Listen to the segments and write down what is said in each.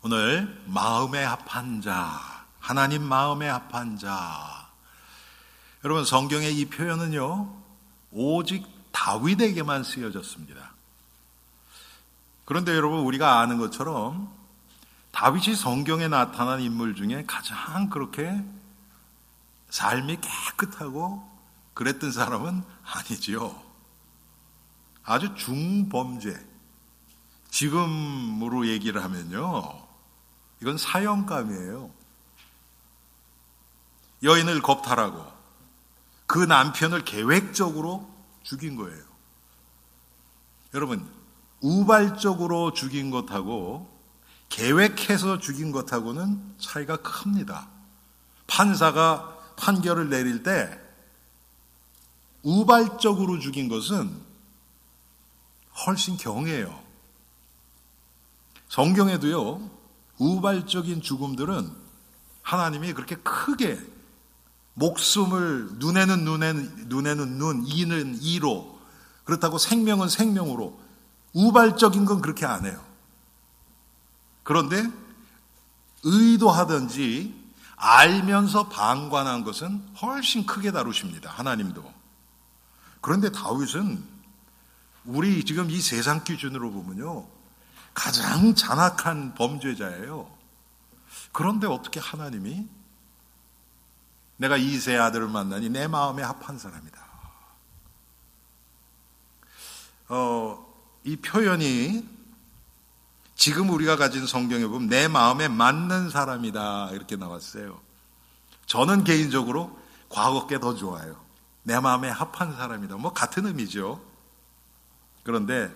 오늘 마음에 합한 자, 하나님 마음에 합한 자. 여러분, 성경의 이 표현은요, 오직 다윗에게만 쓰여졌습니다. 그런데 여러분, 우리가 아는 것처럼 다윗이 성경에 나타난 인물 중에 가장 그렇게 삶이 깨끗하고 그랬던 사람은 아니지요. 아주 중범죄. 지금으로 얘기를 하면요, 이건 사형감이에요. 여인을 겁탈하고 그 남편을 계획적으로 죽인 거예요. 여러분, 우발적으로 죽인 것하고 계획해서 죽인 것하고는 차이가 큽니다. 판사가 판결을 내릴 때 우발적으로 죽인 것은 훨씬 경해요. 성경에도요, 우발적인 죽음들은 하나님이 그렇게 크게 목숨을 눈에는 눈, 이는 이로, 그렇다고 생명은 생명으로, 우발적인 건 그렇게 안 해요. 그런데 의도하든지 알면서 방관한 것은 훨씬 크게 다루십니다. 하나님도. 그런데 다윗은 우리 지금 이 세상 기준으로 보면요, 가장 잔악한 범죄자예요. 그런데 어떻게 하나님이 내가 이새의 아들을 만나니 내 마음에 합한 사람이다. 이 표현이 지금 우리가 가진 성경에 보면 내 마음에 맞는 사람이다 이렇게 나왔어요. 저는 개인적으로 과거 게 더 좋아요. 내 마음에 합한 사람이다. 뭐 같은 의미죠. 그런데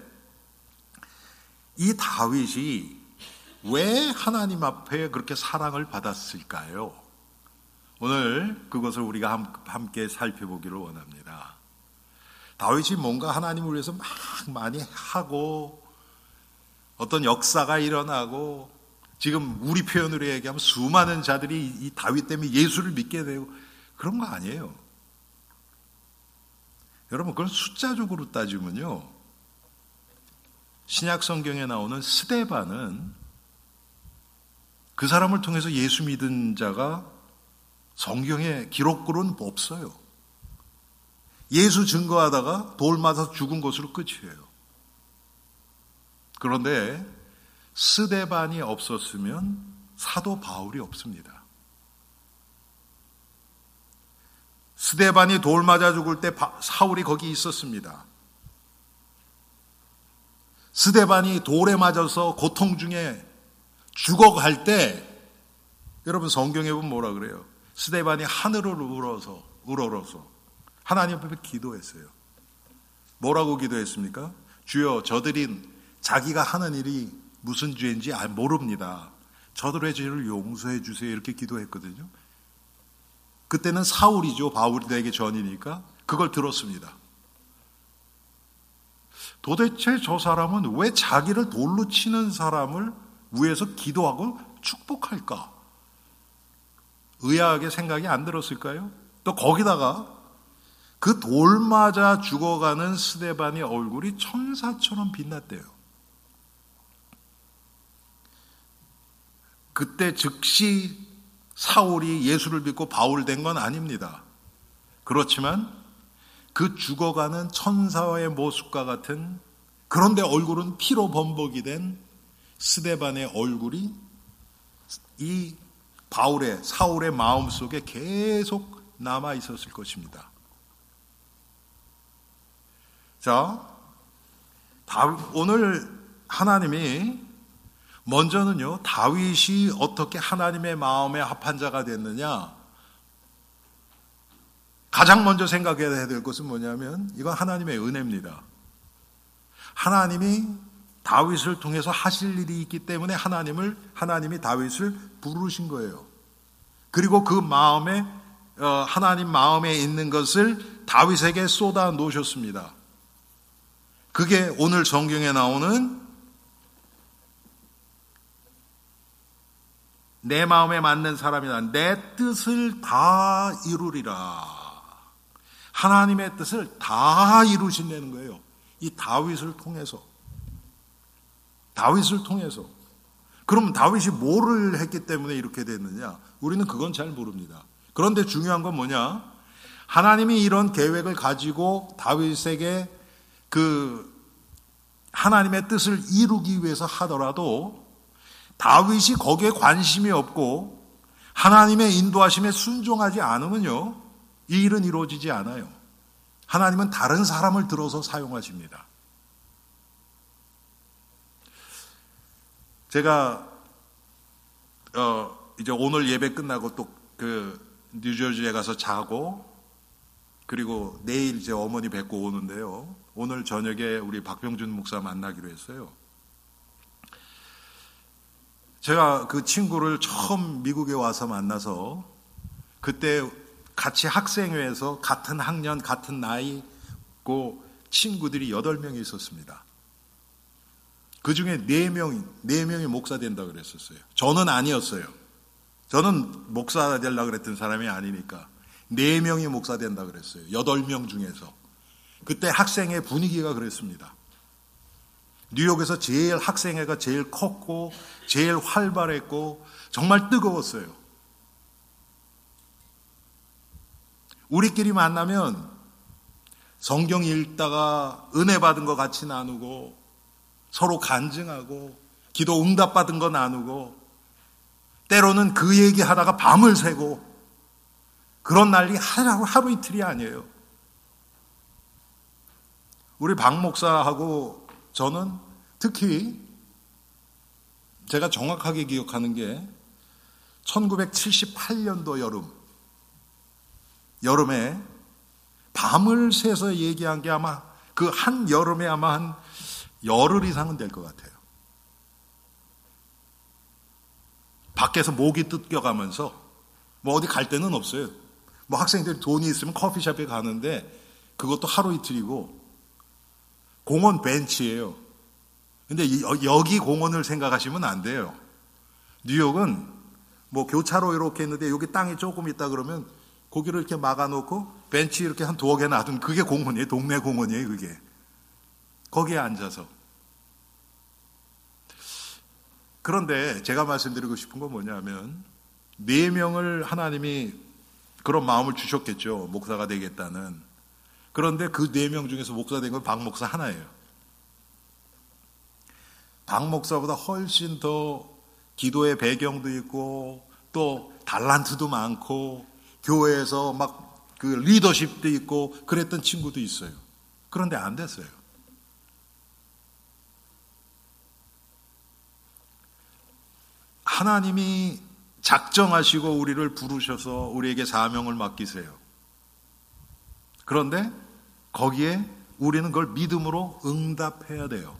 이 다윗이 왜 하나님 앞에 그렇게 사랑을 받았을까요? 오늘 그것을 우리가 함께 살펴보기를 원합니다. 다윗이 뭔가 하나님을 위해서 막 많이 하고 어떤 역사가 일어나고 지금 우리 표현으로 얘기하면 수많은 자들이 이 다윗 때문에 예수를 믿게 되고 그런 거 아니에요. 여러분, 그건 숫자적으로 따지면요, 신약 성경에 나오는 스데반은 그 사람을 통해서 예수 믿은 자가 성경에 기록으로는 없어요. 예수 증거하다가 돌 맞아서 죽은 것으로 끝이에요. 그런데 스데반이 없었으면 사도 바울이 없습니다. 스데반이 돌 맞아 죽을 때 사울이 거기 있었습니다. 스데반이 돌에 맞아서 고통 중에 죽어갈 때 여러분, 성경에 보면 뭐라 그래요? 스데반이 하늘을 우러러서 하나님 앞에 기도했어요. 뭐라고 기도했습니까? 주여, 저들이 자기가 하는 일이 무슨 죄인지 모릅니다. 저들의 죄를 용서해 주세요. 이렇게 기도했거든요. 그때는 사울이죠. 바울에게 전이니까 그걸 들었습니다. 도대체 저 사람은 왜 자기를 돌로 치는 사람을 위해서 기도하고 축복할까? 의아하게 생각이 안 들었을까요? 또 거기다가 그 돌 맞아 죽어가는 스데반의 얼굴이 천사처럼 빛났대요. 그때 즉시 사울이 예수를 믿고 바울 된 건 아닙니다. 그렇지만 그 죽어가는 천사의 모습과 같은, 그런데 얼굴은 피로 범벅이 된 스데반의 얼굴이 이 사울의 마음속에 계속 남아 있었을 것입니다. 자, 오늘 하나님이 먼저는요, 다윗이 어떻게 하나님의 마음에 합한 자가 됐느냐, 가장 먼저 생각해야 될 것은 뭐냐면 이건 하나님의 은혜입니다. 하나님이 다윗을 통해서 하실 일이 있기 때문에 하나님이 다윗을 부르신 거예요. 그리고 그 마음에 하나님 마음에 있는 것을 다윗에게 쏟아 놓으셨습니다. 그게 오늘 성경에 나오는 내 마음에 맞는 사람이다. 내 뜻을 다 이루리라. 하나님의 뜻을 다 이루신다는 거예요. 이 다윗을 통해서. 그럼 다윗이 뭐를 했기 때문에 이렇게 됐느냐? 우리는 그건 잘 모릅니다. 그런데 중요한 건 뭐냐? 하나님이 이런 계획을 가지고 다윗에게 그 하나님의 뜻을 이루기 위해서 하더라도 다윗이 거기에 관심이 없고 하나님의 인도하심에 순종하지 않으면요, 이 일은 이루어지지 않아요. 하나님은 다른 사람을 들어서 사용하십니다. 제가 이제 오늘 예배 끝나고 또 그 뉴저지에 가서 자고, 그리고 내일 이제 어머니 뵙고 오는데요, 오늘 저녁에 우리 박병준 목사 만나기로 했어요. 제가 그 친구를 처음 미국에 와서 만나서 그때 같이 학생회에서 같은 학년, 같은 나이 그 친구들이 8명이 있었습니다. 그 중에 4명이 목사 된다고 그랬었어요. 저는 아니었어요. 저는 목사 되려고 그랬던 사람이 아니니까 4명이 목사 된다고 그랬어요. 8명 중에서. 그때 학생회 분위기가 그랬습니다. 뉴욕에서 제일 학생회가 제일 컸고 제일 활발했고 정말 뜨거웠어요. 우리끼리 만나면 성경 읽다가 은혜 받은 거 같이 나누고 서로 간증하고 기도 응답 받은 거 나누고 때로는 그 얘기하다가 밤을 새고 그런 날이 하루 이틀이 아니에요. 우리 박 목사하고 저는 특히 제가 정확하게 기억하는 게 1978년도 여름에 밤을 새서 얘기한 게 아마 그 한 여름에 아마 한 열흘 이상은 될 것 같아요. 밖에서 모기 뜯겨가면서 뭐 어디 갈 데는 없어요. 뭐 학생들이 돈이 있으면 커피숍에 가는데 그것도 하루 이틀이고 공원 벤치예요. 근데 여기 공원을 생각하시면 안 돼요. 뉴욕은 뭐 교차로 이렇게 있는데 여기 땅이 조금 있다 그러면 거기를 이렇게 막아놓고 벤치 이렇게 한 2개 놔둔 그게 공원이에요. 동네 공원이에요, 그게. 거기에 앉아서. 그런데 제가 말씀드리고 싶은 건 뭐냐면 4명을 하나님이 그런 마음을 주셨겠죠. 목사가 되겠다는. 그런데 그 4명 중에서 목사 된 건 박 목사 하나예요. 박 목사보다 훨씬 더 기도의 배경도 있고 또 달란트도 많고 교회에서 막 그 리더십도 있고 그랬던 친구도 있어요. 그런데 안 됐어요. 하나님이 작정하시고 우리를 부르셔서 우리에게 사명을 맡기세요. 그런데 거기에 우리는 그걸 믿음으로 응답해야 돼요.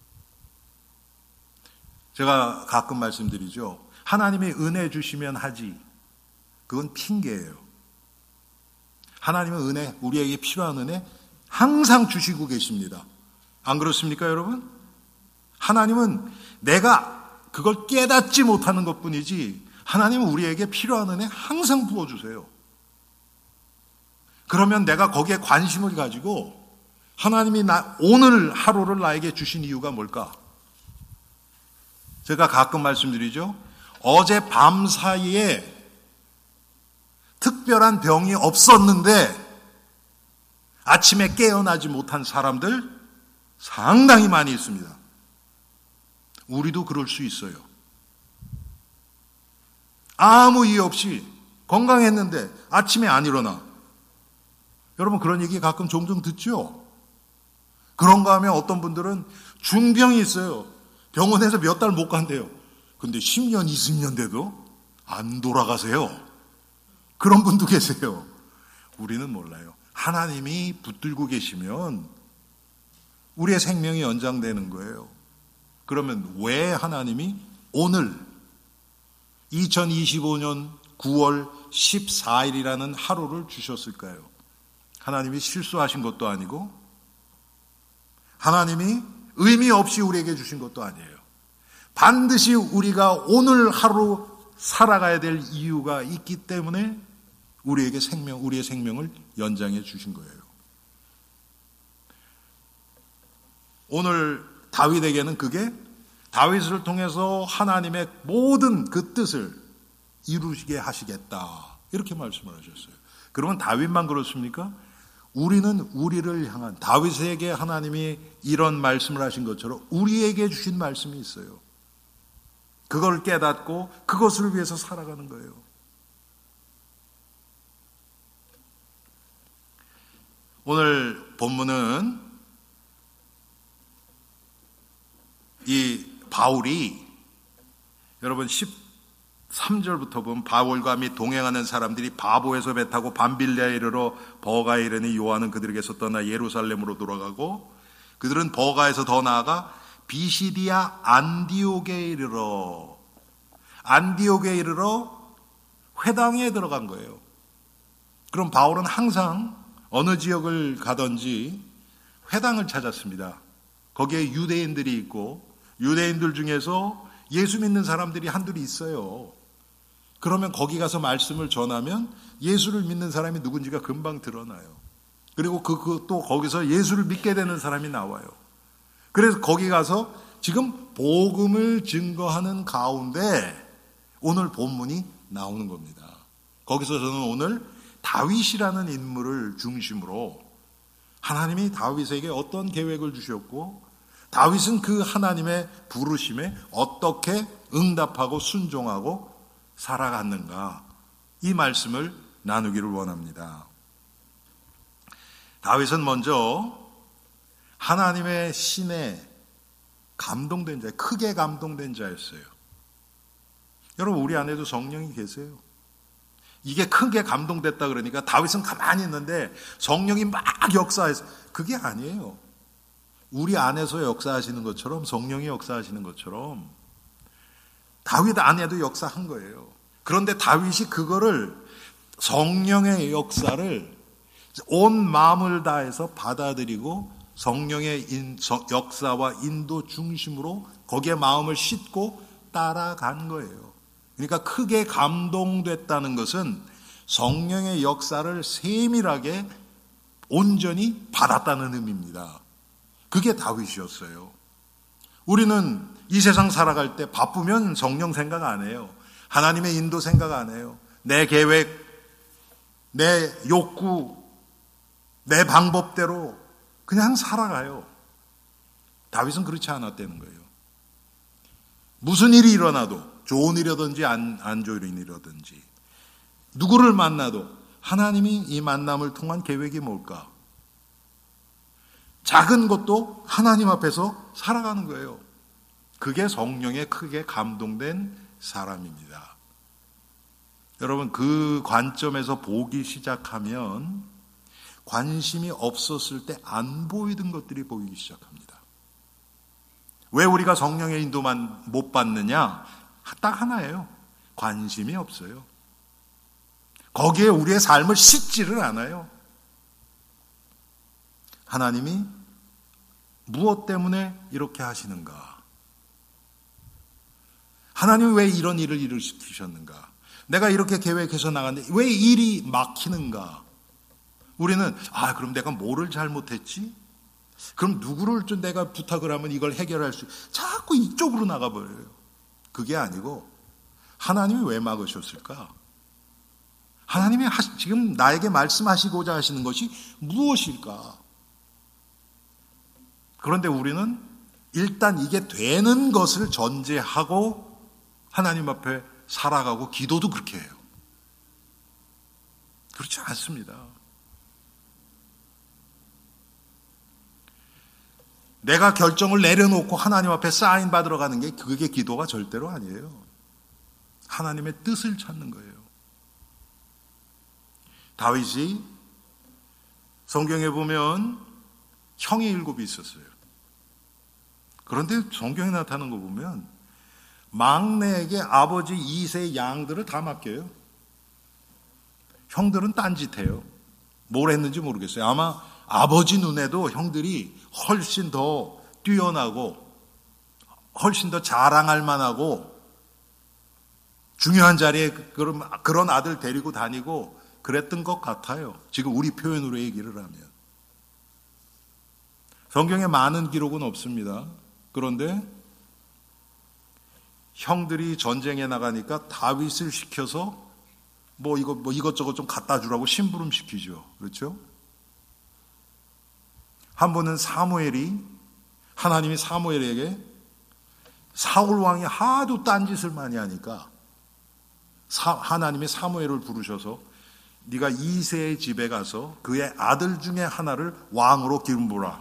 제가 가끔 말씀드리죠. 하나님이 은혜 주시면 하지. 그건 핑계예요. 하나님은 은혜, 우리에게 필요한 은혜 항상 주시고 계십니다. 안 그렇습니까, 여러분? 하나님은 내가 그걸 깨닫지 못하는 것뿐이지 하나님은 우리에게 필요한 은혜 항상 부어주세요. 그러면 내가 거기에 관심을 가지고 하나님이 오늘 하루를 나에게 주신 이유가 뭘까? 제가 가끔 말씀드리죠. 어제 밤 사이에 특별한 병이 없었는데 아침에 깨어나지 못한 사람들 상당히 많이 있습니다. 우리도 그럴 수 있어요. 아무 이유 없이 건강했는데 아침에 안 일어나. 여러분 그런 얘기 가끔 종종 듣죠? 그런가 하면 어떤 분들은 중병이 있어요. 병원에서 몇 달 못 간대요. 근데 10년, 20년 돼도 안 돌아가세요. 그런 분도 계세요. 우리는 몰라요. 하나님이 붙들고 계시면 우리의 생명이 연장되는 거예요. 그러면 왜 하나님이 오늘 2025년 9월 14일이라는 하루를 주셨을까요? 하나님이 실수하신 것도 아니고 하나님이 의미 없이 우리에게 주신 것도 아니에요. 반드시 우리가 오늘 하루 살아가야 될 이유가 있기 때문에 우리에게 우리의 생명을 연장해 주신 거예요. 오늘 다윗에게는 그게 다윗을 통해서 하나님의 모든 그 뜻을 이루시게 하시겠다. 이렇게 말씀을 하셨어요. 그러면 다윗만 그렇습니까? 우리는 우리를 향한, 다윗에게 하나님이 이런 말씀을 하신 것처럼 우리에게 주신 말씀이 있어요. 그걸 깨닫고 그것을 위해서 살아가는 거예요. 오늘 본문은 이 바울이, 여러분 13절부터 보면 바울과 및 동행하는 사람들이 바보에서 배 타고 밤빌레에 이르러 버가에 이르니 요한은 그들에게서 떠나 예루살렘으로 돌아가고, 그들은 버가에서 더 나아가 비시디아 안디옥에 이르러 회당에 들어간 거예요. 그럼 바울은 항상 어느 지역을 가든지 회당을 찾았습니다. 거기에 유대인들이 있고 유대인들 중에서 예수 믿는 사람들이 한둘이 있어요. 그러면 거기 가서 말씀을 전하면 예수를 믿는 사람이 누군지가 금방 드러나요. 그리고 또 거기서 예수를 믿게 되는 사람이 나와요. 그래서 거기 가서 지금 복음을 증거하는 가운데 오늘 본문이 나오는 겁니다. 거기서 저는 오늘 다윗이라는 인물을 중심으로 하나님이 다윗에게 어떤 계획을 주셨고 다윗은 그 하나님의 부르심에 어떻게 응답하고 순종하고 살아갔는가, 이 말씀을 나누기를 원합니다. 다윗은 먼저 하나님의 신에 감동된 자, 크게 감동된 자였어요. 여러분, 우리 안에도 성령이 계세요. 이게 크게 감동됐다 그러니까 다윗은 가만히 있는데 성령이 막 역사해서, 그게 아니에요. 우리 안에서 역사하시는 것처럼, 성령이 역사하시는 것처럼 다윗 안에도 역사한 거예요. 그런데 다윗이 그거를, 성령의 역사를 온 마음을 다해서 받아들이고 성령의 역사와 인도 중심으로 거기에 마음을 싣고 따라간 거예요. 그러니까 크게 감동됐다는 것은 성령의 역사를 세밀하게 온전히 받았다는 의미입니다. 그게 다윗이었어요. 우리는 이 세상 살아갈 때 바쁘면 성령 생각 안 해요. 하나님의 인도 생각 안 해요. 내 계획, 내 욕구, 내 방법대로 그냥 살아가요. 다윗은 그렇지 않았다는 거예요. 무슨 일이 일어나도, 좋은 일이라든지 안 좋은 일이라든지, 누구를 만나도 하나님이 이 만남을 통한 계획이 뭘까? 작은 것도 하나님 앞에서 살아가는 거예요. 그게 성령에 크게 감동된 사람입니다. 여러분, 그 관점에서 보기 시작하면 관심이 없었을 때 안 보이던 것들이 보이기 시작합니다. 왜 우리가 성령의 인도만 못 받느냐? 딱 하나예요. 관심이 없어요. 거기에 우리의 삶을 싣지를 않아요. 하나님이 무엇 때문에 이렇게 하시는가? 하나님이 왜 이런 일을 일으키셨는가? 내가 이렇게 계획해서 나갔는데 왜 일이 막히는가? 우리는 그럼 내가 뭐를 잘못했지? 그럼 누구를 좀 내가 부탁을 하면 이걸 해결할 수, 자꾸 이쪽으로 나가버려요. 그게 아니고 하나님이 왜 막으셨을까? 하나님이 지금 나에게 말씀하시고자 하시는 것이 무엇일까? 그런데 우리는 일단 이게 되는 것을 전제하고 하나님 앞에 살아가고, 기도도 그렇게 해요. 그렇지 않습니다. 내가 결정을 내려놓고 하나님 앞에 사인 받으러 가는 게, 그게 기도가 절대로 아니에요. 하나님의 뜻을 찾는 거예요. 다윗이 성경에 보면 형이 7이 있었어요. 그런데 성경에 나타나는 거 보면 막내에게 아버지 2세 양들을 다 맡겨요. 형들은 딴짓해요. 뭘 했는지 모르겠어요. 아마 아버지 눈에도 형들이 훨씬 더 뛰어나고 훨씬 더 자랑할 만하고 중요한 자리에 그런 아들 데리고 다니고 그랬던 것 같아요. 지금 우리 표현으로 얘기를 하면. 성경에 많은 기록은 없습니다. 그런데 형들이 전쟁에 나가니까 다윗을 시켜서 뭐 이것저것 좀 갖다 주라고 심부름 시키죠. 그렇죠? 한 번은 하나님이 사무엘에게 사울 왕이 하도 딴짓을 많이 하니까 하나님이 사무엘을 부르셔서 네가 이새의 집에 가서 그의 아들 중에 하나를 왕으로 기름 부으라.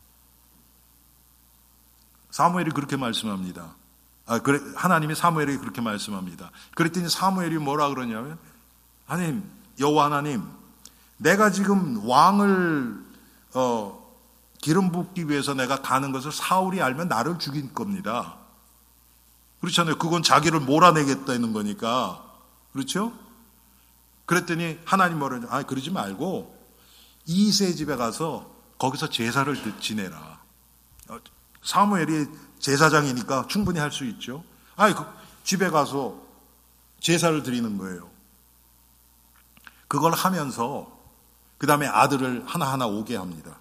사무엘이 그렇게 말씀합니다. 하나님이 사무엘에게 그렇게 말씀합니다. 그랬더니 사무엘이 뭐라 그러냐면, 하나님, 여호와 하나님, 내가 지금 왕을 기름 붓기 위해서 내가 가는 것을 사울이 알면 나를 죽일 겁니다. 그렇잖아요. 그건 자기를 몰아내겠다는 거니까. 그렇죠? 그랬더니 하나님 뭐라냐? 그러지 말고 이새의 집에 가서 거기서 제사를 지내라. 사무엘이 제사장이니까 충분히 할 수 있죠. 그 집에 가서 제사를 드리는 거예요. 그걸 하면서 그 다음에 아들을 하나하나 오게 합니다.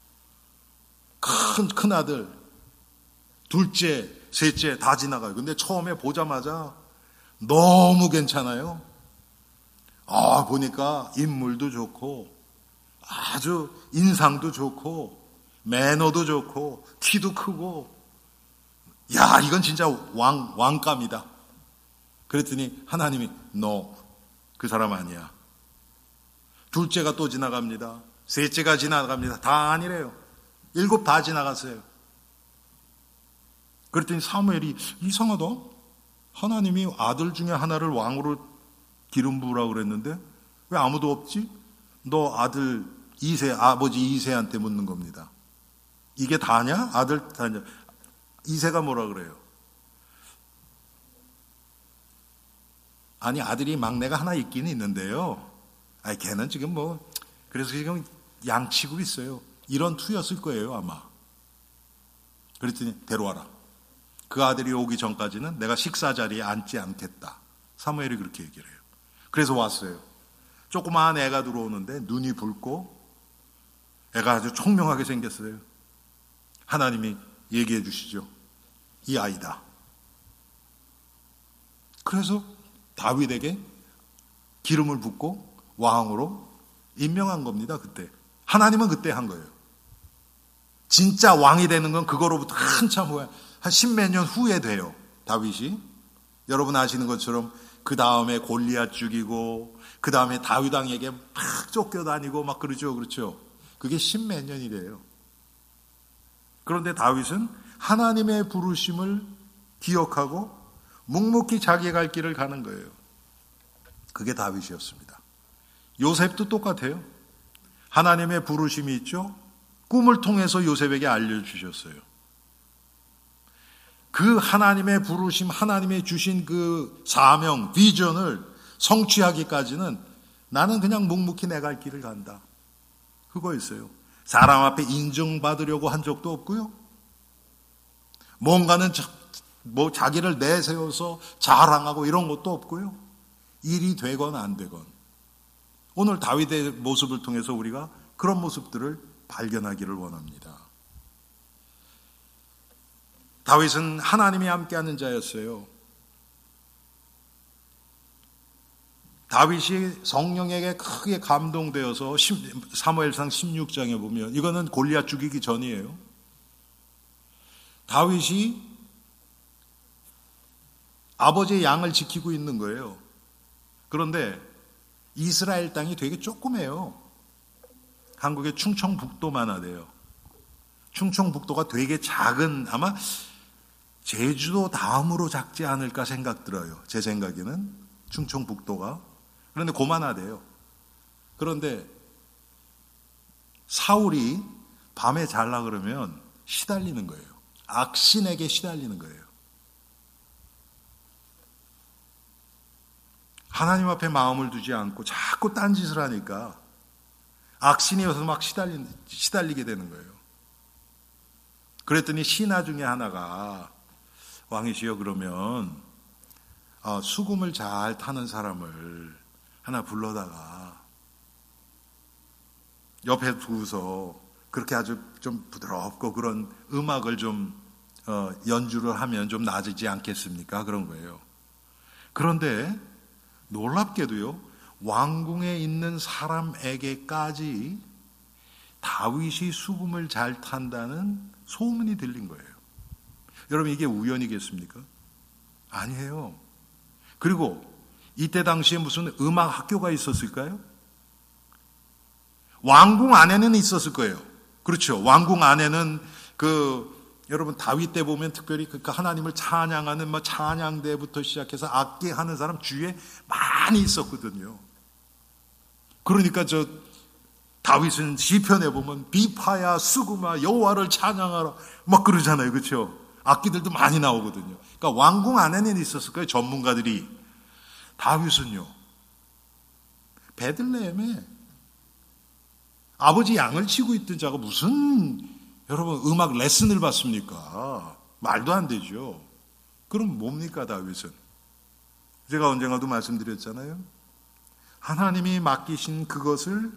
큰 아들, 둘째, 셋째 다 지나가요. 근데 처음에 보자마자 너무 괜찮아요. 보니까 인물도 좋고 아주 인상도 좋고 매너도 좋고 키도 크고, 야, 이건 진짜 왕감이다. 그랬더니 하나님이 그 사람 아니야. 둘째가 또 지나갑니다. 셋째가 지나갑니다. 다 아니래요. 7 다 지나갔어요. 그랬더니 사무엘이 이상하다. 하나님이 아들 중에 하나를 왕으로 기름 부으라고 그랬는데 왜 아무도 없지? 너 아들 아버지 이새한테 묻는 겁니다. 이게 다냐? 아들 다냐? 이새가 뭐라 그래요? 아니, 아들이 막내가 하나 있긴 있는데요. 걔는 지금 그래서 지금 양치고 있어요. 이런 투였을 거예요, 아마. 그랬더니 데려와라. 그 아들이 오기 전까지는 내가 식사 자리에 앉지 않겠다. 사무엘이 그렇게 얘기를 해요. 그래서 왔어요. 조그마한 애가 들어오는데 눈이 붉고 애가 아주 총명하게 생겼어요. 하나님이 얘기해 주시죠. 이 아이다. 그래서 다윗에게 기름을 붓고 왕으로 임명한 겁니다. 그때. 하나님은 그때 한 거예요. 진짜 왕이 되는 건 그거로부터 한참 후에, 한 10몇 년 후에 돼요. 다윗이. 여러분 아시는 것처럼 그 다음에 골리앗 죽이고 그 다음에 다윗 왕에게 막 쫓겨다니고 막 그러죠. 그렇죠. 그게 10몇 년이래요. 그런데 다윗은 하나님의 부르심을 기억하고 묵묵히 자기의 갈 길을 가는 거예요. 그게 다윗이었습니다. 요셉도 똑같아요. 하나님의 부르심이 있죠. 꿈을 통해서 요셉에게 알려주셨어요. 그 하나님의 부르심, 하나님의 주신 그 사명, 비전을 성취하기까지는 나는 그냥 묵묵히 내 갈 길을 간다. 그거였어요. 사람 앞에 인정받으려고 한 적도 없고요. 뭔가는 자기를 내세워서 자랑하고 이런 것도 없고요. 일이 되건 안 되건. 오늘 다윗의 모습을 통해서 우리가 그런 모습들을 발견하기를 원합니다. 다윗은 하나님이 함께하는 자였어요. 다윗이 성령에게 크게 감동되어서 사무엘상 16장에 보면, 이거는 골리앗 죽이기 전이에요. 다윗이 아버지의 양을 지키고 있는 거예요. 그런데 이스라엘 땅이 되게 조그매요. 한국의 충청북도만 하대요. 충청북도가 되게 작은, 아마 제주도 다음으로 작지 않을까 생각 들어요. 제 생각에는 충청북도가. 그런데 고만하대요. 그런데 사울이 밤에 잘라 그러면 시달리는 거예요. 악신에게 시달리는 거예요. 하나님 앞에 마음을 두지 않고 자꾸 딴짓을 하니까 악신이 와서 막 시달리게 되는 거예요. 그랬더니 신하 중에 하나가, 왕이시여, 그러면 수금을 잘 타는 사람을 하나 불러다가 옆에 두서 그렇게 아주 좀 부드럽고 그런 음악을 좀 연주를 하면 좀 나아지지 않겠습니까? 그런 거예요. 그런데 놀랍게도요, 왕궁에 있는 사람에게까지 다윗이 수금을 잘 탄다는 소문이 들린 거예요. 여러분, 이게 우연이겠습니까? 아니에요. 그리고 이때 당시에 무슨 음악 학교가 있었을까요? 왕궁 안에는 있었을 거예요. 그렇죠. 왕궁 안에는 여러분 다윗 때 보면 특별히 그 하나님을 찬양하는 찬양대부터 시작해서 악기 하는 사람 주위에 많이 있었거든요. 그러니까 다윗은 시편에 보면 비파야 수구마 여호와를 찬양하라 막 그러잖아요. 그렇죠? 악기들도 많이 나오거든요. 그러니까 왕궁 안에는 있었을 거예요. 전문가들이. 다윗은요, 베들레헴에 아버지 양을 치고 있던 자가 무슨 여러분 음악 레슨을 받습니까? 말도 안 되죠. 그럼 뭡니까 다윗은? 제가 언젠가도 말씀드렸잖아요. 하나님이 맡기신 그것을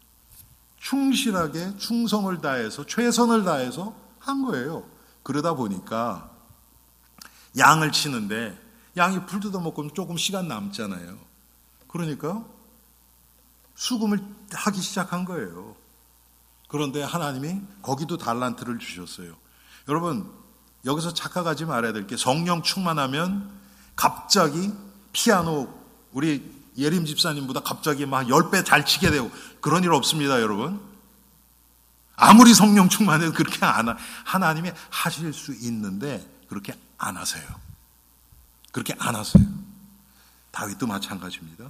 충실하게 충성을 다해서 최선을 다해서 한 거예요. 그러다 보니까 양을 치는데 양이 풀 뜯어먹고 조금 시간 남잖아요. 그러니까 수금을 하기 시작한 거예요. 그런데 하나님이 거기도 달란트를 주셨어요. 여러분, 여기서 착각하지 말아야 될 게 성령 충만하면 갑자기 피아노 우리 예림 집사님보다 갑자기 막 10배 잘 치게 되고 그런 일 없습니다, 여러분. 아무리 성령 충만해도 그렇게 하나님이 하실 수 있는데 그렇게 안 하세요. 그렇게 안 하세요. 다윗도 마찬가지입니다.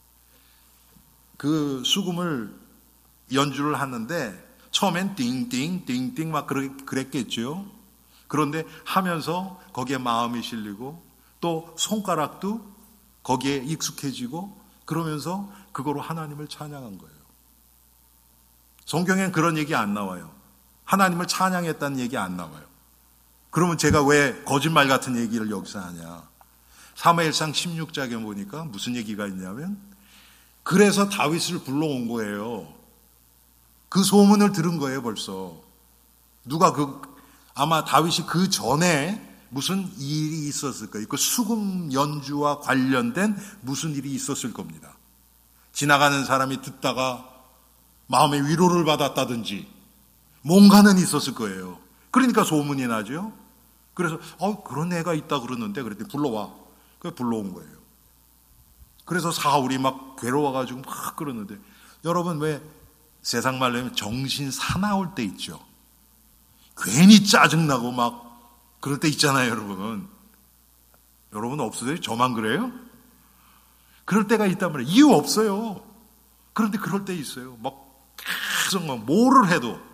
그 수금을 연주를 하는데 처음엔 띵띵 띵띵 막 그랬겠죠. 그런데 하면서 거기에 마음이 실리고 또 손가락도 거기에 익숙해지고 그러면서 그거로 하나님을 찬양한 거예요. 성경엔 그런 얘기 안 나와요. 하나님을 찬양했다는 얘기 안 나와요. 그러면 제가 왜 거짓말 같은 얘기를 여기서 하냐. 사무엘상 16장에 보니까 무슨 얘기가 있냐면 그래서 다윗을 불러온 거예요. 그 소문을 들은 거예요, 벌써. 누가 아마 다윗이 그 전에 무슨 일이 있었을 거예요. 그 수금 연주와 관련된 무슨 일이 있었을 겁니다. 지나가는 사람이 듣다가 마음의 위로를 받았다든지 뭔가는 있었을 거예요. 그러니까 소문이 나죠. 그래서 그런 애가 있다 그러는데 그랬더니 불러와. 그래서 불러온 거예요. 그래서 사울이 막 괴로워가지고 막 그러는데 여러분 왜 세상 말로 하면 정신 사나울 때 있죠. 괜히 짜증나고 막 그럴 때 있잖아요, 여러분. 여러분 없으세요? 저만 그래요? 그럴 때가 있단 말이에요. 이유 없어요. 그런데 그럴 때 있어요. 막 계속 막 뭐를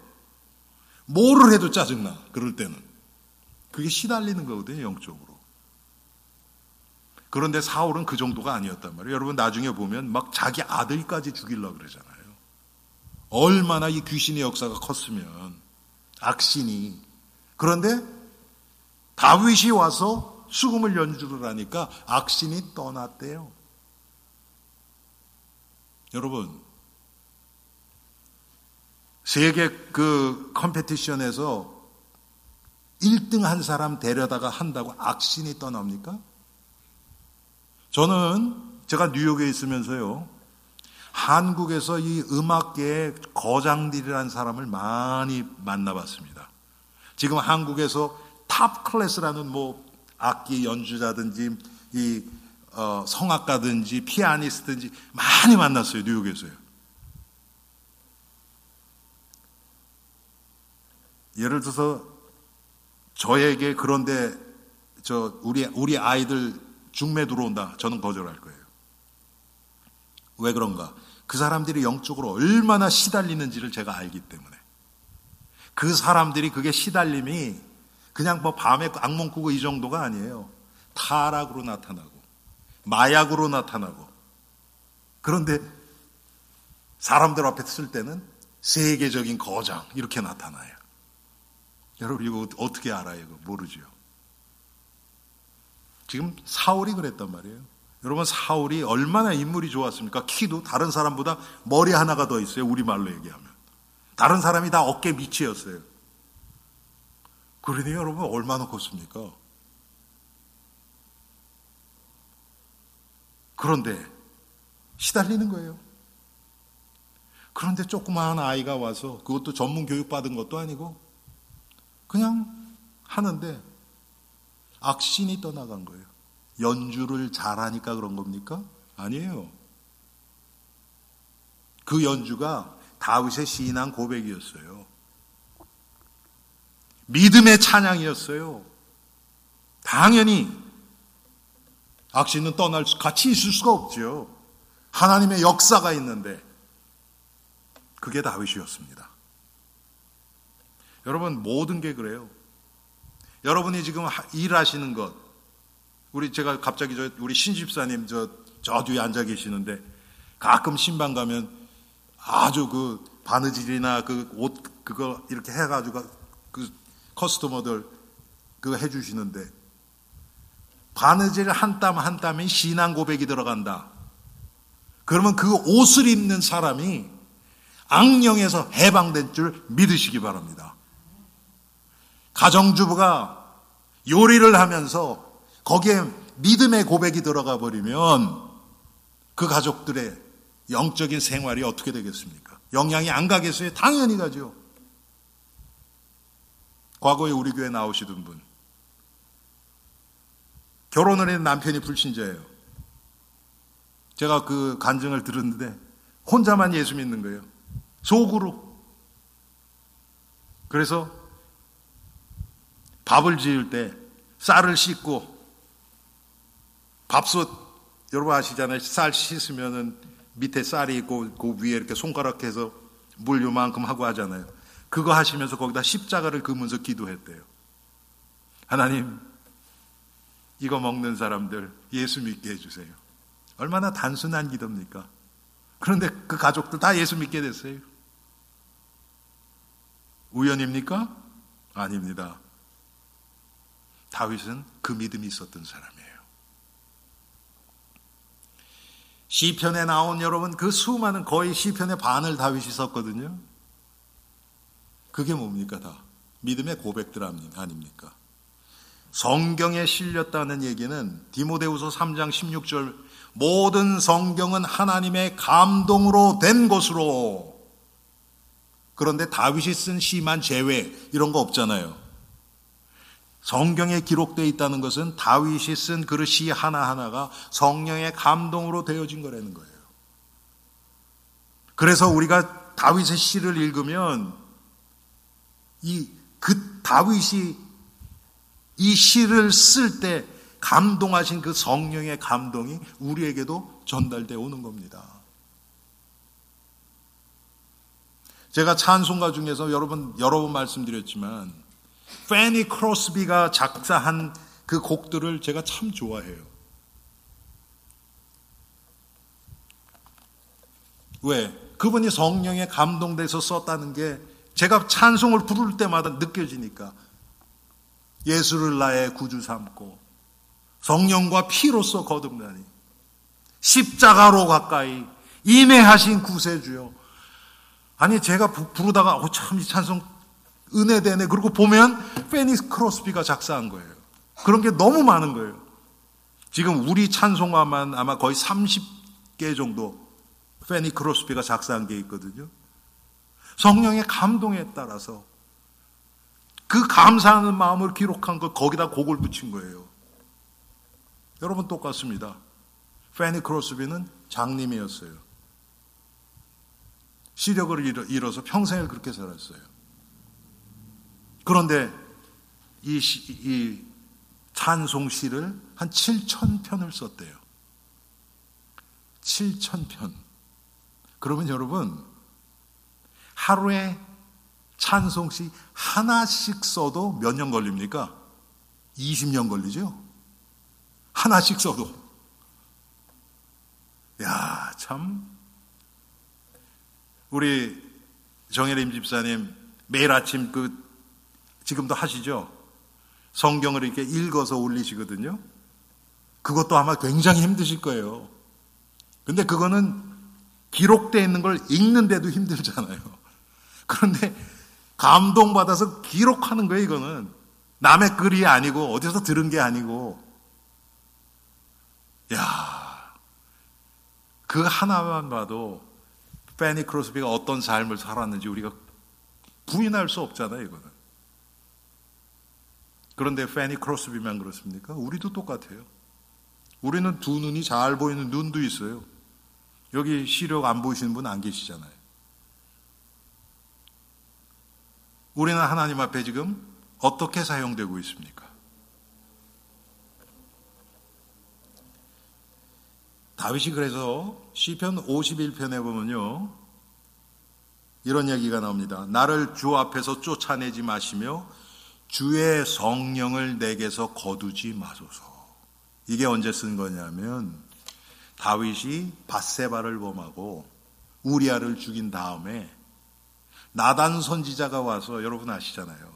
해도 짜증나. 그럴 때는. 그게 시달리는 거거든요, 영적으로. 그런데 사울은 그 정도가 아니었단 말이에요. 여러분 나중에 보면 막 자기 아들까지 죽이려고 그러잖아요. 얼마나 이 귀신의 역사가 컸으면 악신이. 그런데 다윗이 와서 수금을 연주를 하니까 악신이 떠났대요. 여러분 세계 그 컴페티션에서 1등 한 사람 데려다가 한다고 악신이 떠납니까? 제가 뉴욕에 있으면서요, 한국에서 이 음악계의 거장들이라는 사람을 많이 만나봤습니다. 지금 한국에서 탑 클래스라는 악기 연주자든지 성악가든지 피아니스트든지 많이 만났어요, 뉴욕에서요. 예를 들어서 저에게 그런데 우리 아이들 중매 들어온다. 저는 거절할 거예요. 왜 그런가? 그 사람들이 영적으로 얼마나 시달리는지를 제가 알기 때문에. 그 사람들이 그게 시달림이 그냥 밤에 악몽 꾸고 이 정도가 아니에요. 타락으로 나타나고 마약으로 나타나고. 그런데 사람들 앞에 쓸 때는 세계적인 거장 이렇게 나타나요. 여러분 이거 어떻게 알아요? 이거 모르죠. 지금 사울이 그랬단 말이에요. 여러분 사울이 얼마나 인물이 좋았습니까? 키도 다른 사람보다 머리 하나가 더 있어요. 우리말로 얘기하면. 다른 사람이 다 어깨 밑이었어요. 그러니 여러분 얼마나 컸습니까? 그런데 시달리는 거예요. 그런데 조그마한 아이가 와서 그것도 전문 교육 받은 것도 아니고 그냥 하는데 악신이 떠나간 거예요. 연주를 잘하니까 그런 겁니까? 아니에요. 그 연주가 다윗의 신앙 고백이었어요. 믿음의 찬양이었어요. 당연히 악신은 같이 있을 수가 없죠. 하나님의 역사가 있는데 그게 다윗이었습니다. 여러분 모든 게 그래요. 여러분이 지금 일하시는 것, 제가 갑자기 우리 신집사님 저 뒤에 앉아 계시는데 가끔 신방 가면 아주 그 바느질이나 그 옷 그거 이렇게 해가지고 그 커스터머들 그거 해주시는데 바느질 한 땀 한 땀이 신앙 고백이 들어간다. 그러면 그 옷을 입는 사람이 악령에서 해방된 줄 믿으시기 바랍니다. 가정주부가 요리를 하면서 거기에 믿음의 고백이 들어가 버리면 그 가족들의 영적인 생활이 어떻게 되겠습니까? 영향이 안 가겠어요? 당연히 가죠. 과거에 우리 교회 나오시던 분, 결혼을 했는 남편이 불신자예요. 제가 그 간증을 들었는데 혼자만 예수 믿는 거예요. 속으로. 그래서 밥을 지을 때 쌀을 씻고, 밥솥 여러분 아시잖아요. 쌀 씻으면은 밑에 쌀이 있고 그 위에 이렇게 손가락 해서 물 요만큼 하고 하잖아요. 그거 하시면서 거기다 십자가를 그으면서 기도했대요. 하나님, 이거 먹는 사람들 예수 믿게 해주세요. 얼마나 단순한 기도입니까? 그런데 그 가족들 다 예수 믿게 됐어요. 우연입니까? 아닙니다. 다윗은 그 믿음이 있었던 사람이에요. 시편에 나온 여러분 그 수많은 거의 시편의 반을 다윗이 썼거든요. 그게 뭡니까? 다 믿음의 고백들 아닙니까? 성경에 실렸다는 얘기는 디모데후서 3장 16절 모든 성경은 하나님의 감동으로 된 것으로. 그런데 다윗이 쓴 시만 제외 이런 거 없잖아요. 성경에 기록되어 있다는 것은 다윗이 쓴 그 시 하나하나가 성령의 감동으로 되어진 거라는 거예요. 그래서 우리가 다윗의 시를 읽으면 다윗이 이 시를 쓸 때 감동하신 그 성령의 감동이 우리에게도 전달되어 오는 겁니다. 제가 찬송가 중에서 여러 번 말씀드렸지만 패니 크로스비가 작사한 그 곡들을 제가 참 좋아해요. 왜? 그분이 성령에 감동돼서 썼다는 게 제가 찬송을 부를 때마다 느껴지니까. 예수를 나의 구주 삼고 성령과 피로써 거듭나니 십자가로 가까이 인애하신 구세주요. 아니 제가 부르다가 참 이 찬송 은혜되네. 그리고 보면 패니 크로스비가 작사한 거예요. 그런 게 너무 많은 거예요. 지금 우리 찬송가만 아마 거의 30개 정도 패니 크로스비가 작사한 게 있거든요. 성령의 감동에 따라서 그 감사하는 마음을 기록한 걸 거기다 곡을 붙인 거예요. 여러분 똑같습니다. 패니 크로스비는 장님이었어요. 시력을 잃어서 평생을 그렇게 살았어요. 그런데 이 찬송시를 한 7,000편을 썼대요. 7,000편. 그러면 여러분 하루에 찬송시 하나씩 써도 몇 년 걸립니까? 20년 걸리죠? 하나씩 써도. 야, 참. 우리 정혜림 집사님 매일 아침 지금도 하시죠? 성경을 이렇게 읽어서 올리시거든요? 그것도 아마 굉장히 힘드실 거예요. 근데 그거는 기록되어 있는 걸 읽는데도 힘들잖아요. 그런데 감동받아서 기록하는 거예요, 이거는. 남의 글이 아니고 어디서 들은 게 아니고, 야, 그 하나만 봐도 패니 크로스비가 어떤 삶을 살았는지 우리가 부인할 수 없잖아요, 이거는. 그런데 패니 크로스비만 그렇습니까? 우리도 똑같아요. 우리는 두 눈이 잘 보이는 눈도 있어요. 여기 시력 안 보이시는 분 안 계시잖아요. 우리는 하나님 앞에 지금 어떻게 사용되고 있습니까? 다윗이 그래서 시편 51편에 보면요, 이런 얘기가 나옵니다. 나를 주 앞에서 쫓아내지 마시며 주의 성령을 내게서 거두지 마소서. 이게 언제 쓴 거냐면 다윗이 밧세바를 범하고 우리아를 죽인 다음에 나단 선지자가 와서, 여러분 아시잖아요.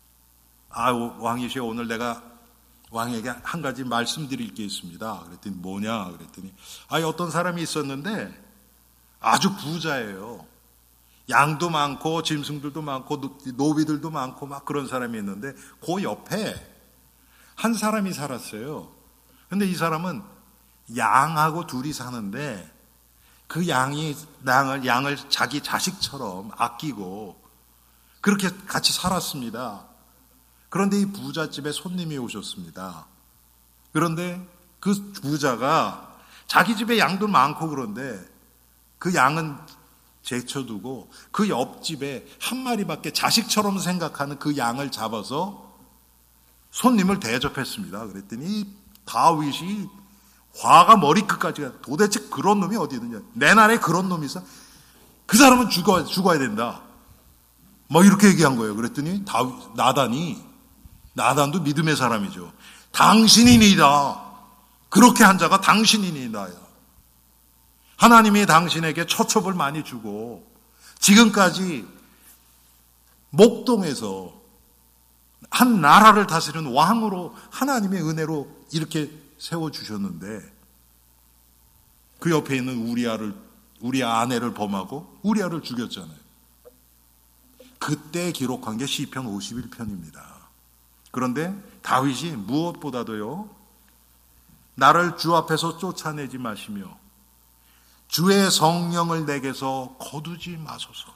왕이시여, 오늘 내가 왕에게 한 가지 말씀드릴 게 있습니다. 그랬더니 뭐냐? 그랬더니 어떤 사람이 있었는데 아주 부자예요. 양도 많고 짐승들도 많고 노비들도 많고 막 그런 사람이 있는데 그 옆에 한 사람이 살았어요. 근데 이 사람은 양하고 둘이 사는데 그 양을 자기 자식처럼 아끼고 그렇게 같이 살았습니다. 그런데 이 부잣집에 손님이 오셨습니다. 그런데 그 부자가 자기 집에 양도 많고 그런데 그 양은 제쳐두고 그 옆집에 한 마리밖에 자식처럼 생각하는 그 양을 잡아서 손님을 대접했습니다. 그랬더니 다윗이 화가 머리끝까지 가. 도대체 그런 놈이 어디 있느냐. 내 나라에 그런 놈이 있어. 그 사람은 죽어야 된다. 뭐 이렇게 얘기한 거예요. 그랬더니 나단도 믿음의 사람이죠. 당신이니이다. 그렇게 한 자가 당신이니이다. 하나님이 당신에게 초첩을 많이 주고 지금까지 목동에서 한 나라를 다스리는 왕으로 하나님의 은혜로 이렇게 세워주셨는데 그 옆에 있는 우리아 아내를 범하고 우리아를 죽였잖아요. 그때 기록한 게 시편 51편입니다. 그런데 다윗이 무엇보다도요, 나를 주 앞에서 쫓아내지 마시며 주의 성령을 내게서 거두지 마소서.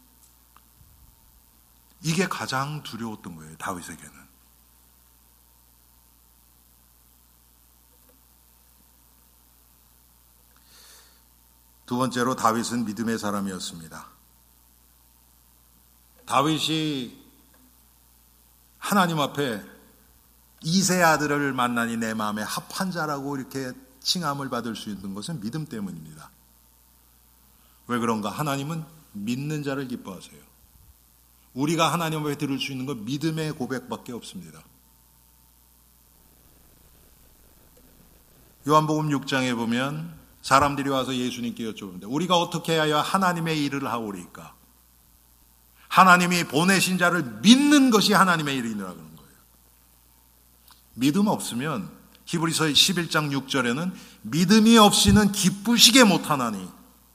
이게 가장 두려웠던 거예요, 다윗에게는. 두 번째로 다윗은 믿음의 사람이었습니다. 다윗이 하나님 앞에 이세 아들을 만나니 내 마음에 합한 자라고 이렇게 칭함을 받을 수 있는 것은 믿음 때문입니다. 왜 그런가? 하나님은 믿는 자를 기뻐하세요. 우리가 하나님 앞에 들을 수 있는 건 믿음의 고백밖에 없습니다. 요한복음 6장에 보면 사람들이 와서 예수님께 여쭤보는데 우리가 어떻게 하여 하나님의 일을 하오리까? 하나님이 보내신 자를 믿는 것이 하나님의 일이라고 하는 거예요. 믿음 없으면 히브리서 11장 6절에는 믿음이 없이는 기쁘시게 못하나니,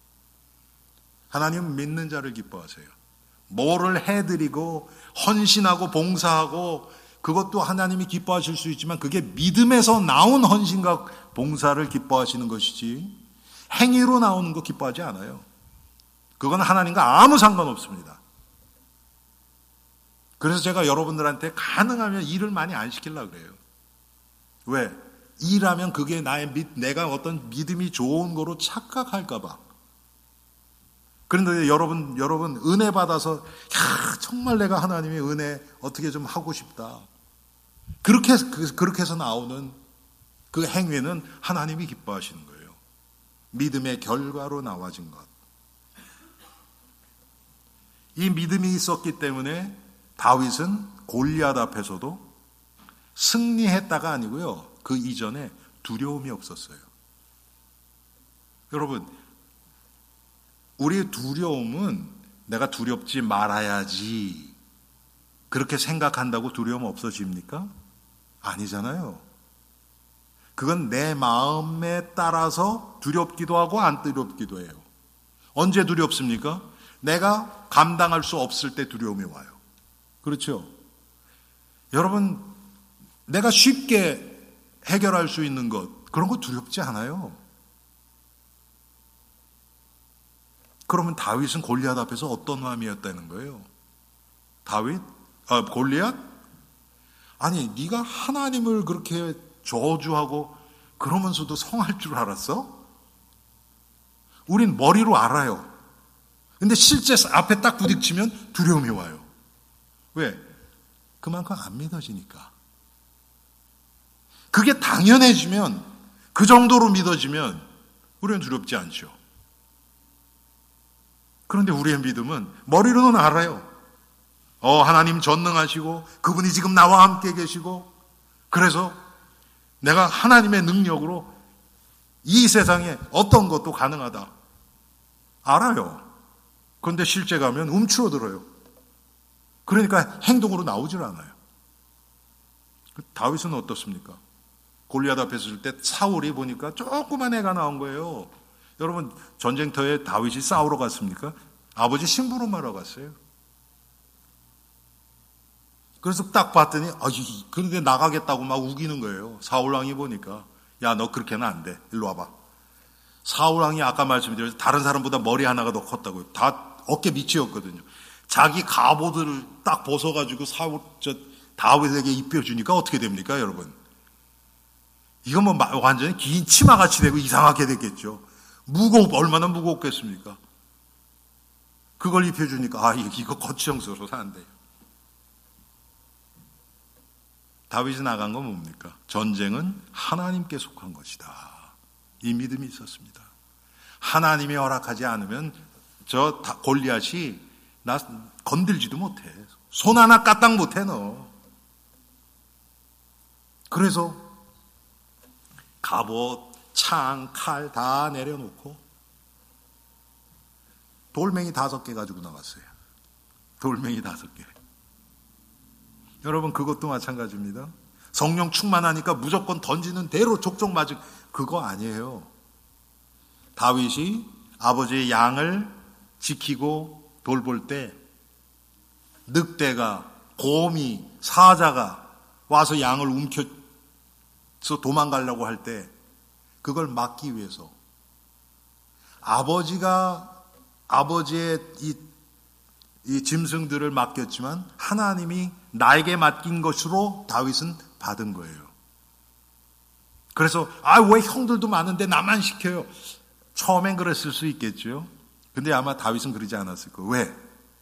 하나님은 믿는 자를 기뻐하세요. 뭐를 해드리고 헌신하고 봉사하고 그것도 하나님이 기뻐하실 수 있지만 그게 믿음에서 나온 헌신과 봉사를 기뻐하시는 것이지 행위로 나오는 거 기뻐하지 않아요. 그건 하나님과 아무 상관없습니다. 그래서 제가 여러분들한테 가능하면 일을 많이 안 시키려고 그래요. 왜? 일하면 그게 내가 어떤 믿음이 좋은 거로 착각할까 봐. 그런데 여러분 은혜 받아서 정말 내가 하나님의 은혜 어떻게 좀 하고 싶다. 그렇게 해서 나오는 그 행위는 하나님이 기뻐하시는 거예요. 믿음의 결과로 나와진 것. 이 믿음이 있었기 때문에 다윗은 골리앗 앞에서도 승리했다가 아니고요. 그 이전에 두려움이 없었어요. 여러분, 우리의 두려움은 내가 두렵지 말아야지 그렇게 생각한다고 두려움 없어집니까? 아니잖아요. 그건 내 마음에 따라서 두렵기도 하고 안 두렵기도 해요. 언제 두렵습니까? 내가 감당할 수 없을 때 두려움이 와요. 그렇죠? 여러분, 내가 쉽게 해결할 수 있는 것, 그런 거 두렵지 않아요. 그러면 다윗은 골리앗 앞에서 어떤 마음이었다는 거예요? 골리앗? 아니, 네가 하나님을 그렇게 저주하고 그러면서도 성할 줄 알았어? 우린 머리로 알아요. 근데 실제 앞에 딱 부딪히면 두려움이 와요. 왜? 그만큼 안 믿어지니까. 그게 당연해지면, 그 정도로 믿어지면 우리는 두렵지 않죠. 그런데 우리의 믿음은 머리로는 알아요. 하나님 전능하시고 그분이 지금 나와 함께 계시고, 그래서 내가 하나님의 능력으로 이 세상에 어떤 것도 가능하다. 알아요. 그런데 실제 가면 움츠러들어요. 그러니까 행동으로 나오질 않아요. 다윗은 어떻습니까? 골리앗 앞에 있을 때 사울이 보니까 조그만 애가 나온 거예요. 여러분, 전쟁터에 다윗이 싸우러 갔습니까? 아버지 심부름하러 갔어요. 그래서 딱 봤더니 그런데 나가겠다고 막 우기는 거예요. 사울왕이 보니까, 야, 너 그렇게는 안 돼. 일로 와봐. 사울왕이 아까 말씀드렸죠. 다른 사람보다 머리 하나가 더 컸다고요. 다 어깨 밑이었거든요. 자기 갑옷을 딱 벗어가지고 다윗에게 입혀주니까 어떻게 됩니까, 여러분? 이건 뭐 완전히 긴 치마같이 되고 이상하게 됐겠죠. 얼마나 무겁겠습니까? 그걸 입혀주니까, 이거 거추장스러워서 안 돼요. 다윗이 나간 건 뭡니까? 전쟁은 하나님께 속한 것이다. 이 믿음이 있었습니다. 하나님이 허락하지 않으면 골리앗이 나 건들지도 못해. 손 하나 까딱 못해, 너. 그래서 갑옷, 창, 칼 다 내려놓고 돌멩이 5개 가지고 나갔어요. 돌멩이 5개. 여러분, 그것도 마찬가지입니다. 성령 충만하니까 무조건 던지는 대로 족족 맞은 그거 아니에요. 다윗이 아버지의 양을 지키고 돌볼 때 늑대가, 곰이, 사자가 와서 양을 움켜서 도망가려고 할 때 그걸 막기 위해서 아버지의 이 짐승들을 맡겼지만 하나님이 나에게 맡긴 것으로 다윗은 받은 거예요. 그래서 왜 형들도 많은데 나만 시켜요? 처음엔 그랬을 수 있겠죠. 근데 아마 다윗은 그러지 않았을 거예요. 왜?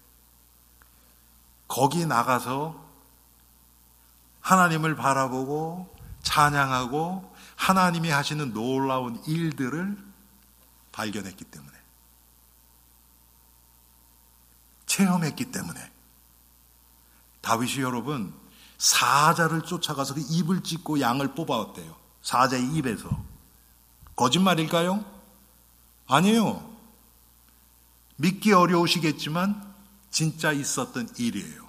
거기 나가서 하나님을 바라보고 찬양하고 하나님이 하시는 놀라운 일들을 발견했기 때문에, 체험했기 때문에. 다윗이 여러분 사자를 쫓아가서 그 입을 찢고 양을 뽑아왔대요. 사자의 입에서. 거짓말일까요? 아니에요. 믿기 어려우시겠지만 진짜 있었던 일이에요.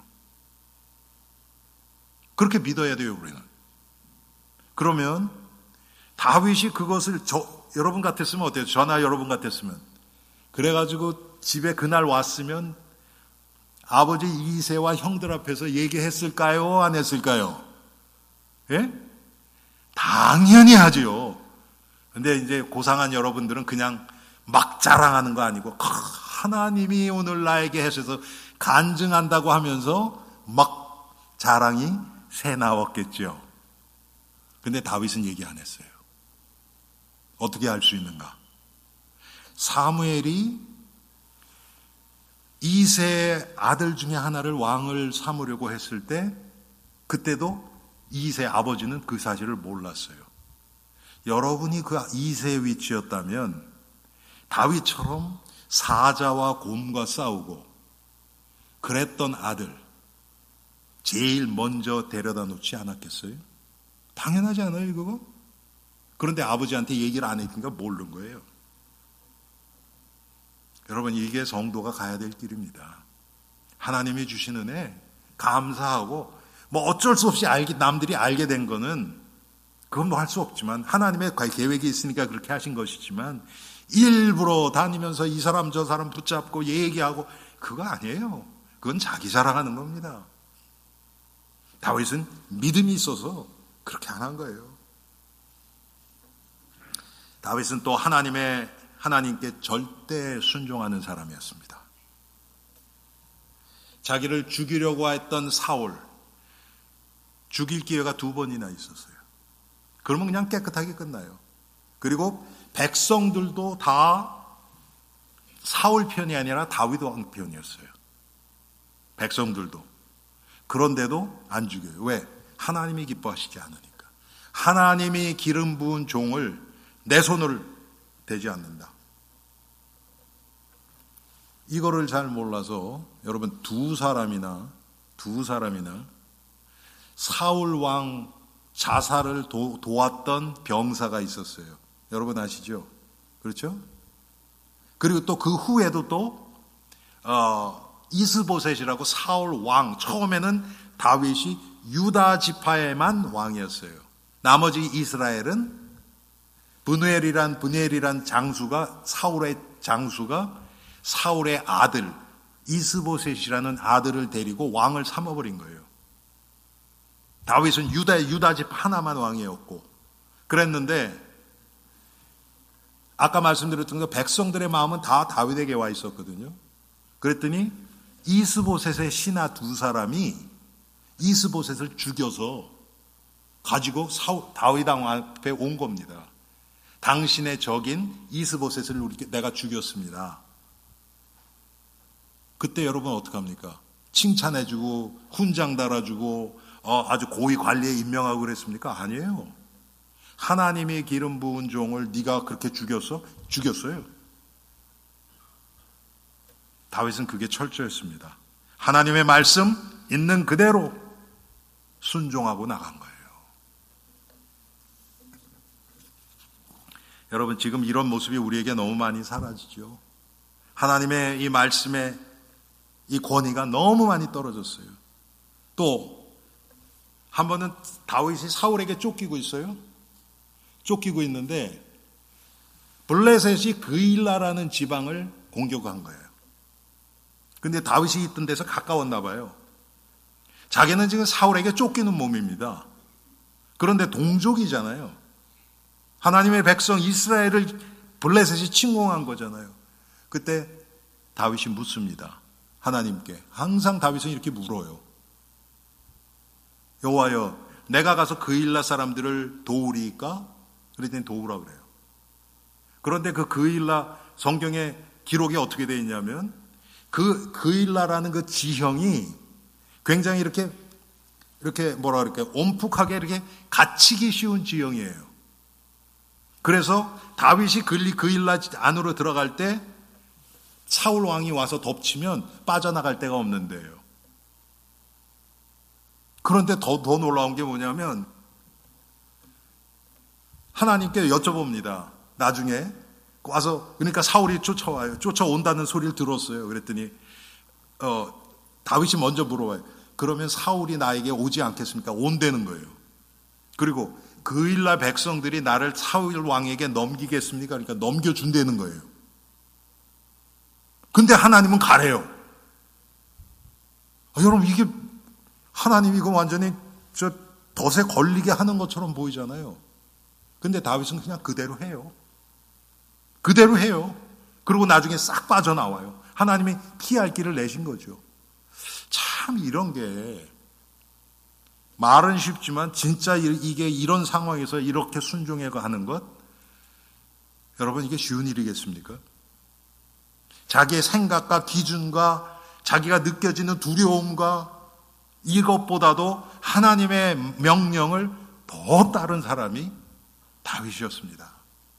그렇게 믿어야 돼요, 우리는. 그러면 다윗이 그것을 여러분 같았으면 어때요? 저나 여러분 같았으면. 그래가지고 집에 그날 왔으면 아버지 이새와 형들 앞에서 얘기했을까요? 안 했을까요? 예? 당연히 하죠. 근데 이제 고상한 여러분들은 그냥 막 자랑하는 거 아니고 하나님이 오늘 나에게 하셔서 간증한다고 하면서 막 자랑이 새 나왔겠죠. 근데 다윗은 얘기 안 했어요. 어떻게 할 수 있는가? 사무엘이 이새의 아들 중에 하나를 왕을 삼으려고 했을 때 그때도 이새 아버지는 그 사실을 몰랐어요. 여러분이 그 이새의 위치였다면 다윗처럼 사자와 곰과 싸우고 그랬던 아들 제일 먼저 데려다 놓지 않았겠어요? 당연하지 않아요, 그거? 그런데 아버지한테 얘기를 안 했으니까 모르는 거예요. 여러분, 이게 성도가 가야 될 길입니다. 하나님이 주신 은혜 감사하고 뭐 어쩔 수 없이 남들이 알게 된 거는 그건 뭐 할 수 없지만 하나님의 계획이 있으니까 그렇게 하신 것이지만 일부러 다니면서 이 사람 저 사람 붙잡고 얘기하고 그거 아니에요. 그건 자기 자랑하는 겁니다. 다윗은 믿음이 있어서 그렇게 안 한 거예요. 다윗은 또 하나님께 절대 순종하는 사람이었습니다. 자기를 죽이려고 했던 사울, 죽일 기회가 2번이나 있었어요. 그러면 그냥 깨끗하게 끝나요. 그리고 백성들도 다 사울 편이 아니라 다윗 왕 편이었어요. 백성들도. 그런데도 안 죽여요. 왜? 하나님이 기뻐하시지 않으니까. 하나님이 기름 부은 종을 내 손을 대지 않는다. 이거를 잘 몰라서 여러분 두 사람이나 사울 왕 자살을 도왔던 병사가 있었어요. 여러분 아시죠? 그렇죠? 그리고 또 그 후에도 또 이스보셋이라고 사울 왕, 처음에는 다윗이 유다 지파에만 왕이었어요. 나머지 이스라엘은 브누엘이란 장수가, 사울의 장수가 사울의 아들 이스보셋이라는 아들을 데리고 왕을 삼아버린 거예요. 다윗은 유다 집 하나만 왕이었고 그랬는데, 아까 말씀드렸던 것 백성들의 마음은 다 다윗에게 와 있었거든요. 그랬더니 이스보셋의 신하 2사람이 이스보셋을 죽여서 가지고 다윗 왕 앞에 온 겁니다. 당신의 적인 이스보셋을 내가 죽였습니다. 그때 여러분 어떡합니까? 칭찬해주고 훈장 달아주고 아주 고위 관리에 임명하고 그랬습니까? 아니에요. 하나님의 기름 부은 종을 네가 그렇게 죽였어? 죽였어요. 다윗은 그게 철저했습니다. 하나님의 말씀 있는 그대로 순종하고 나간 거예요. 여러분 지금 이런 모습이 우리에게 너무 많이 사라지죠. 하나님의 이 말씀의 이 권위가 너무 많이 떨어졌어요. 또 한 번은 다윗이 사울에게 쫓기고 있어요. 쫓기고 있는데 블레셋이 그일라라는 지방을 공격한 거예요. 근데 다윗이 있던 데서 가까웠나 봐요. 자기는 지금 사울에게 쫓기는 몸입니다. 그런데 동족이잖아요. 하나님의 백성 이스라엘을 블레셋이 침공한 거잖아요. 그때 다윗이 묻습니다. 하나님께. 항상 다윗은 이렇게 물어요. 여호와여, 내가 가서 그일라 사람들을 도우리까? 그랬더니 도우라 그래요. 그런데 그 그일라 성경에 기록이 어떻게 되어 있냐면 그일라라는 그 지형이 굉장히 이렇게 뭐라 그럴까요? 온푹하게 이렇게 갇히기 쉬운 지형이에요. 그래서 다윗이 그일라 안으로 들어갈 때 사울 왕이 와서 덮치면 빠져나갈 데가 없는 데예요. 그런데 더 놀라운 게 뭐냐면 하나님께 여쭤봅니다. 나중에 와서, 그러니까 사울이 쫓아와요. 쫓아온다는 소리를 들었어요. 그랬더니 다윗이 먼저 물어봐요. 그러면 사울이 나에게 오지 않겠습니까? 온다는 거예요. 그리고 그일라 백성들이 나를 사울 왕에게 넘기겠습니까? 그러니까 넘겨준다는 거예요. 근데 하나님은 가래요. 여러분 이게 하나님이 이거 완전히 덫에 걸리게 하는 것처럼 보이잖아요. 근데 다윗은 그냥 그대로 해요. 그대로 해요. 그리고 나중에 싹 빠져나와요. 하나님이 피할 길을 내신 거죠. 참 이런 게 말은 쉽지만 진짜 이게 이런 상황에서 이렇게 순종해 가는 것, 여러분 이게 쉬운 일이겠습니까? 자기의 생각과 기준과 자기가 느껴지는 두려움과 이것보다도 하나님의 명령을 더 따른 사람이 다윗이었습니다.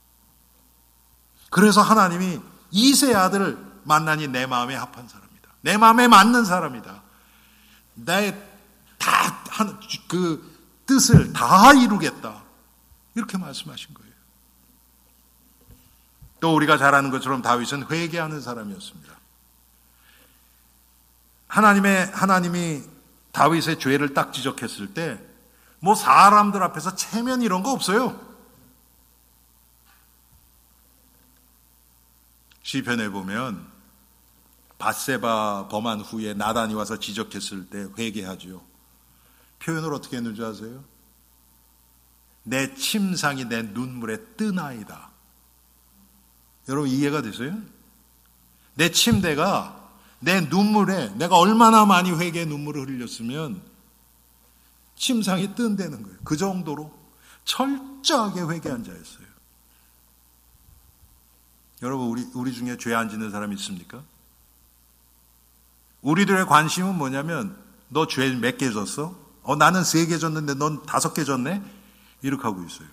그래서 하나님이 이새의 아들을 만나니 내 마음에 합한 사람이다. 내 마음에 맞는 사람이다. 나의 그 뜻을 다 이루겠다. 이렇게 말씀하신 거예요. 또 우리가 잘 아는 것처럼 다윗은 회개하는 사람이었습니다. 하나님이 다윗의 죄를 딱 지적했을 때 뭐 사람들 앞에서 체면 이런 거 없어요. 시편에 보면 밧세바 범한 후에 나단이 와서 지적했을 때 회개하죠. 표현을 어떻게 했는 줄 아세요? 내 침상이 내 눈물에 뜨나이다. 여러분 이해가 되세요? 내 침대가 내 눈물에, 내가 얼마나 많이 회개의 눈물을 흘렸으면 침상이 뜬다는 거예요. 그 정도로 철저하게 회개한 자였어요. 여러분 우리 중에 죄 안 짓는 사람이 있습니까? 우리들의 관심은 뭐냐면 너 죄 몇 개 졌어? 나는 3개 졌는데 넌 5개 졌네? 이렇게 하고 있어요.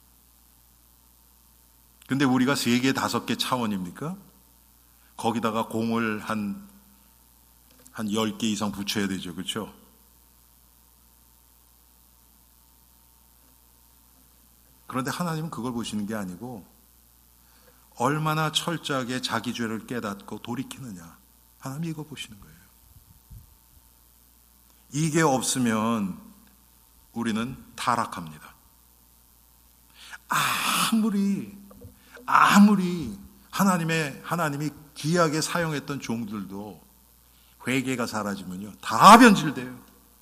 근데 우리가 3개, 5개 차원입니까? 거기다가 공을 한 10개 이상 붙여야 되죠. 그렇죠? 그런데 하나님은 그걸 보시는 게 아니고 얼마나 철저하게 자기 죄를 깨닫고 돌이키느냐. 하나님이 이거 보시는 거예요. 이게 없으면 우리는 타락합니다. 아무리 하나님이 귀하게 사용했던 종들도 회개가 사라지면요 다 변질돼요.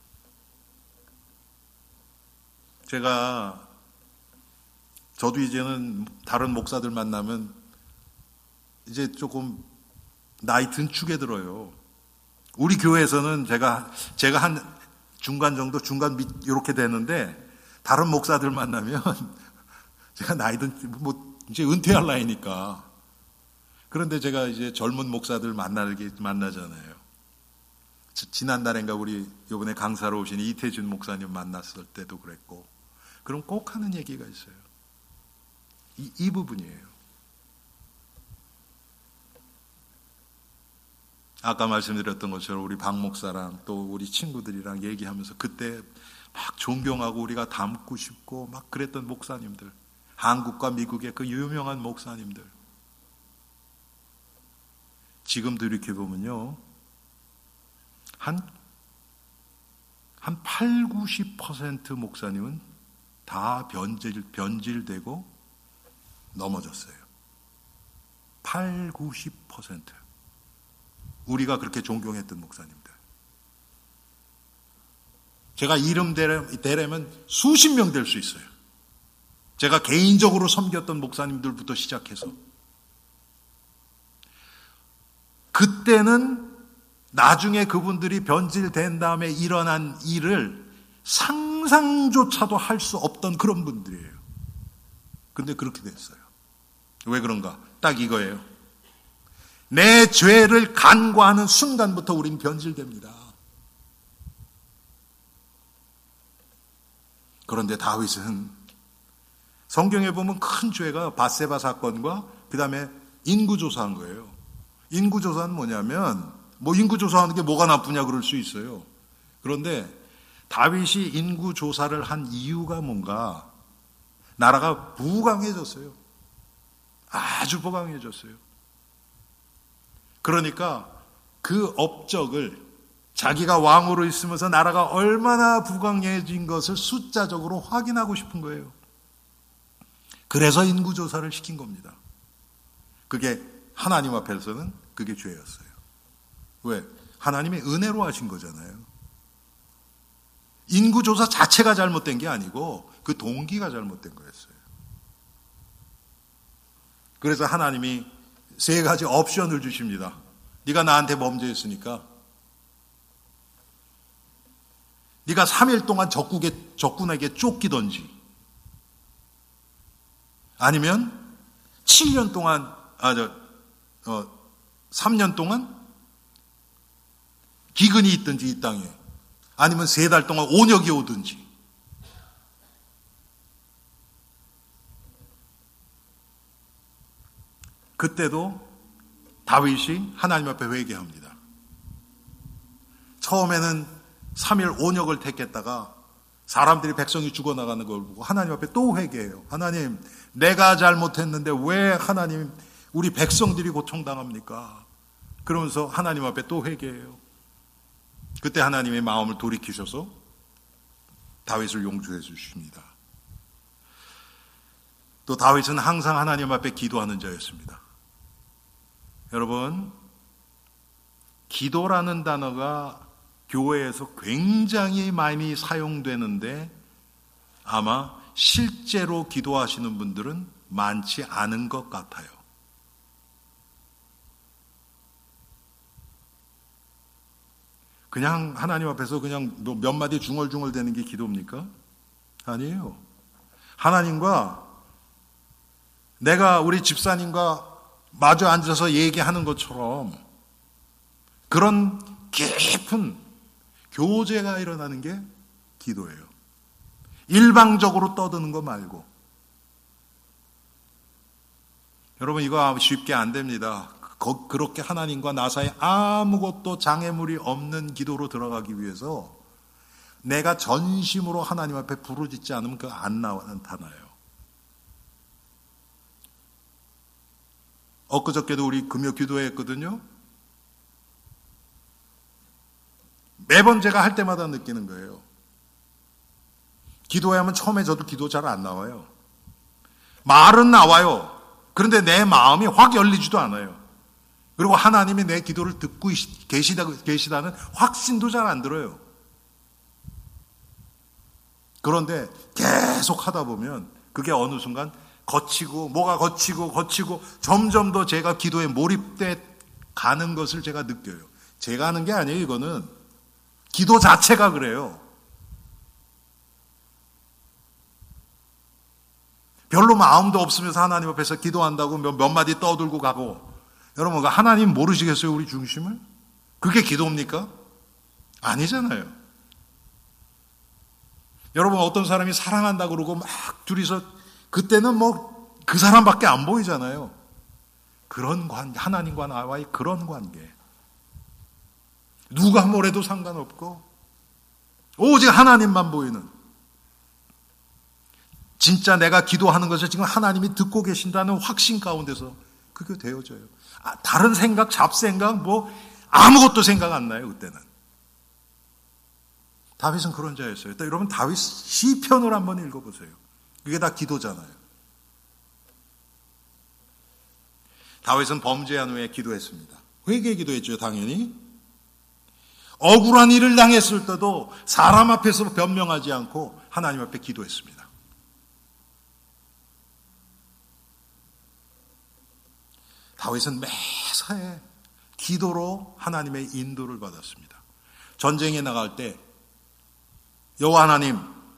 저도 이제는 다른 목사들 만나면 이제 조금 나이 든 축에 들어요. 우리 교회에서는 제가 한 중간 정도, 중간 밑 이렇게 되는데 다른 목사들 만나면 제가 나이 든 이제 은퇴할 나이니까. 그런데 제가 이제 젊은 목사들 만나잖아요. 지난달인가 우리 이번에 강사로 오신 이태준 목사님 만났을 때도 그랬고. 그럼 꼭 하는 얘기가 있어요. 이 부분이에요. 아까 말씀드렸던 것처럼 우리 박 목사랑 또 우리 친구들이랑 얘기하면서 그때 막 존경하고 우리가 닮고 싶고 막 그랬던 목사님들, 한국과 미국의 그 유명한 목사님들, 지금 돌이켜보면요 한 8, 90% 목사님은 다 변질되고 넘어졌어요. 8, 90%. 우리가 그렇게 존경했던 목사님들. 제가 이름 대려면 수십 명 될 수 있어요. 제가 개인적으로 섬겼던 목사님들부터 시작해서. 그때는 나중에 그분들이 변질된 다음에 일어난 일을 상상조차도 할 수 없던 그런 분들이에요. 근데 그렇게 됐어요. 왜 그런가? 딱 이거예요. 내 죄를 간과하는 순간부터 우린 변질됩니다. 그런데 다윗은 성경에 보면 큰 죄가 밧세바 사건과 그 다음에 인구조사한 거예요. 인구조사는 뭐냐면 인구조사하는 게 뭐가 나쁘냐 그럴 수 있어요. 그런데 다윗이 인구조사를 한 이유가 뭔가? 나라가 부강해졌어요. 아주 부강해졌어요. 그러니까 그 업적을 자기가 왕으로 있으면서 나라가 얼마나 부강해진 것을 숫자적으로 확인하고 싶은 거예요. 그래서 인구조사를 시킨 겁니다. 그게 하나님 앞에서는 그게 죄였어요. 왜? 하나님이 은혜로 하신 거잖아요. 인구조사 자체가 잘못된 게 아니고 그 동기가 잘못된 거였어요. 그래서 하나님이 3가지 옵션을 주십니다. 네가 나한테 범죄했으니까 네가 3일 동안 적군에게 쫓기든지 아니면 7년 동안 3년 동안 기근이 있든지 이 땅에 아니면 3달 동안 온역이 오든지. 그때도 다윗이 하나님 앞에 회개합니다. 처음에는 3일 온역을 택했다가 사람들이 백성이 죽어나가는 걸 보고 하나님 앞에 또 회개해요. 하나님, 내가 잘못했는데 왜 하나님 우리 백성들이 고통당합니까? 그러면서 하나님 앞에 또 회개해요. 그때 하나님의 마음을 돌이키셔서 다윗을 용서해 주십니다. 또 다윗은 항상 하나님 앞에 기도하는 자였습니다. 여러분, 기도라는 단어가 교회에서 굉장히 많이 사용되는데 아마 실제로 기도하시는 분들은 많지 않은 것 같아요. 그냥 하나님 앞에서 그냥 몇 마디 중얼중얼 대는 게 기도입니까? 아니에요. 하나님과 내가 우리 집사님과 마주 앉아서 얘기하는 것처럼 그런 깊은 교제가 일어나는 게 기도예요. 일방적으로 떠드는 거 말고. 여러분 이거 쉽게 안 됩니다. 그렇게 하나님과 나 사이에 아무것도 장애물이 없는 기도로 들어가기 위해서 내가 전심으로 하나님 앞에 부르짖지 않으면 그거 안 나타나요. 엊그저께도 우리 금요 기도회했거든요. 매번 제가 할 때마다 느끼는 거예요. 기도하면 처음에 저도 기도 잘 안 나와요. 말은 나와요. 그런데 내 마음이 확 열리지도 않아요. 그리고 하나님이 내 기도를 듣고 계시다는 확신도 잘 안 들어요. 그런데 계속 하다 보면 그게 어느 순간 뭐가 거치고 점점 더 제가 기도에 몰입돼 가는 것을 제가 느껴요. 제가 하는 게 아니에요. 이거는 기도 자체가 그래요. 별로 마음도 없으면서 하나님 앞에서 기도한다고 몇 마디 떠들고 가고. 여러분 하나님 모르시겠어요? 우리 중심을? 그게 기도입니까? 아니잖아요. 여러분 어떤 사람이 사랑한다고 그러고 막 둘이서 그때는 그 사람밖에 안 보이잖아요. 그런 하나님과 나와의 그런 관계. 누가 뭐래도 상관없고 오직 하나님만 보이는, 진짜 내가 기도하는 것을 지금 하나님이 듣고 계신다는 확신 가운데서 그게 되어져요. 다른 생각, 잡생각 아무것도 생각 안 나요. 그때는. 다윗은 그런 자였어요. 여러분 다윗 시편을 한번 읽어보세요. 그게 다 기도잖아요. 다윗은 범죄한 후에 기도했습니다. 회개 기도했죠. 당연히. 억울한 일을 당했을 때도 사람 앞에서 변명하지 않고 하나님 앞에 기도했습니다. 다윗은 매사에 기도로 하나님의 인도를 받았습니다. 전쟁에 나갈 때 여호와 하나님,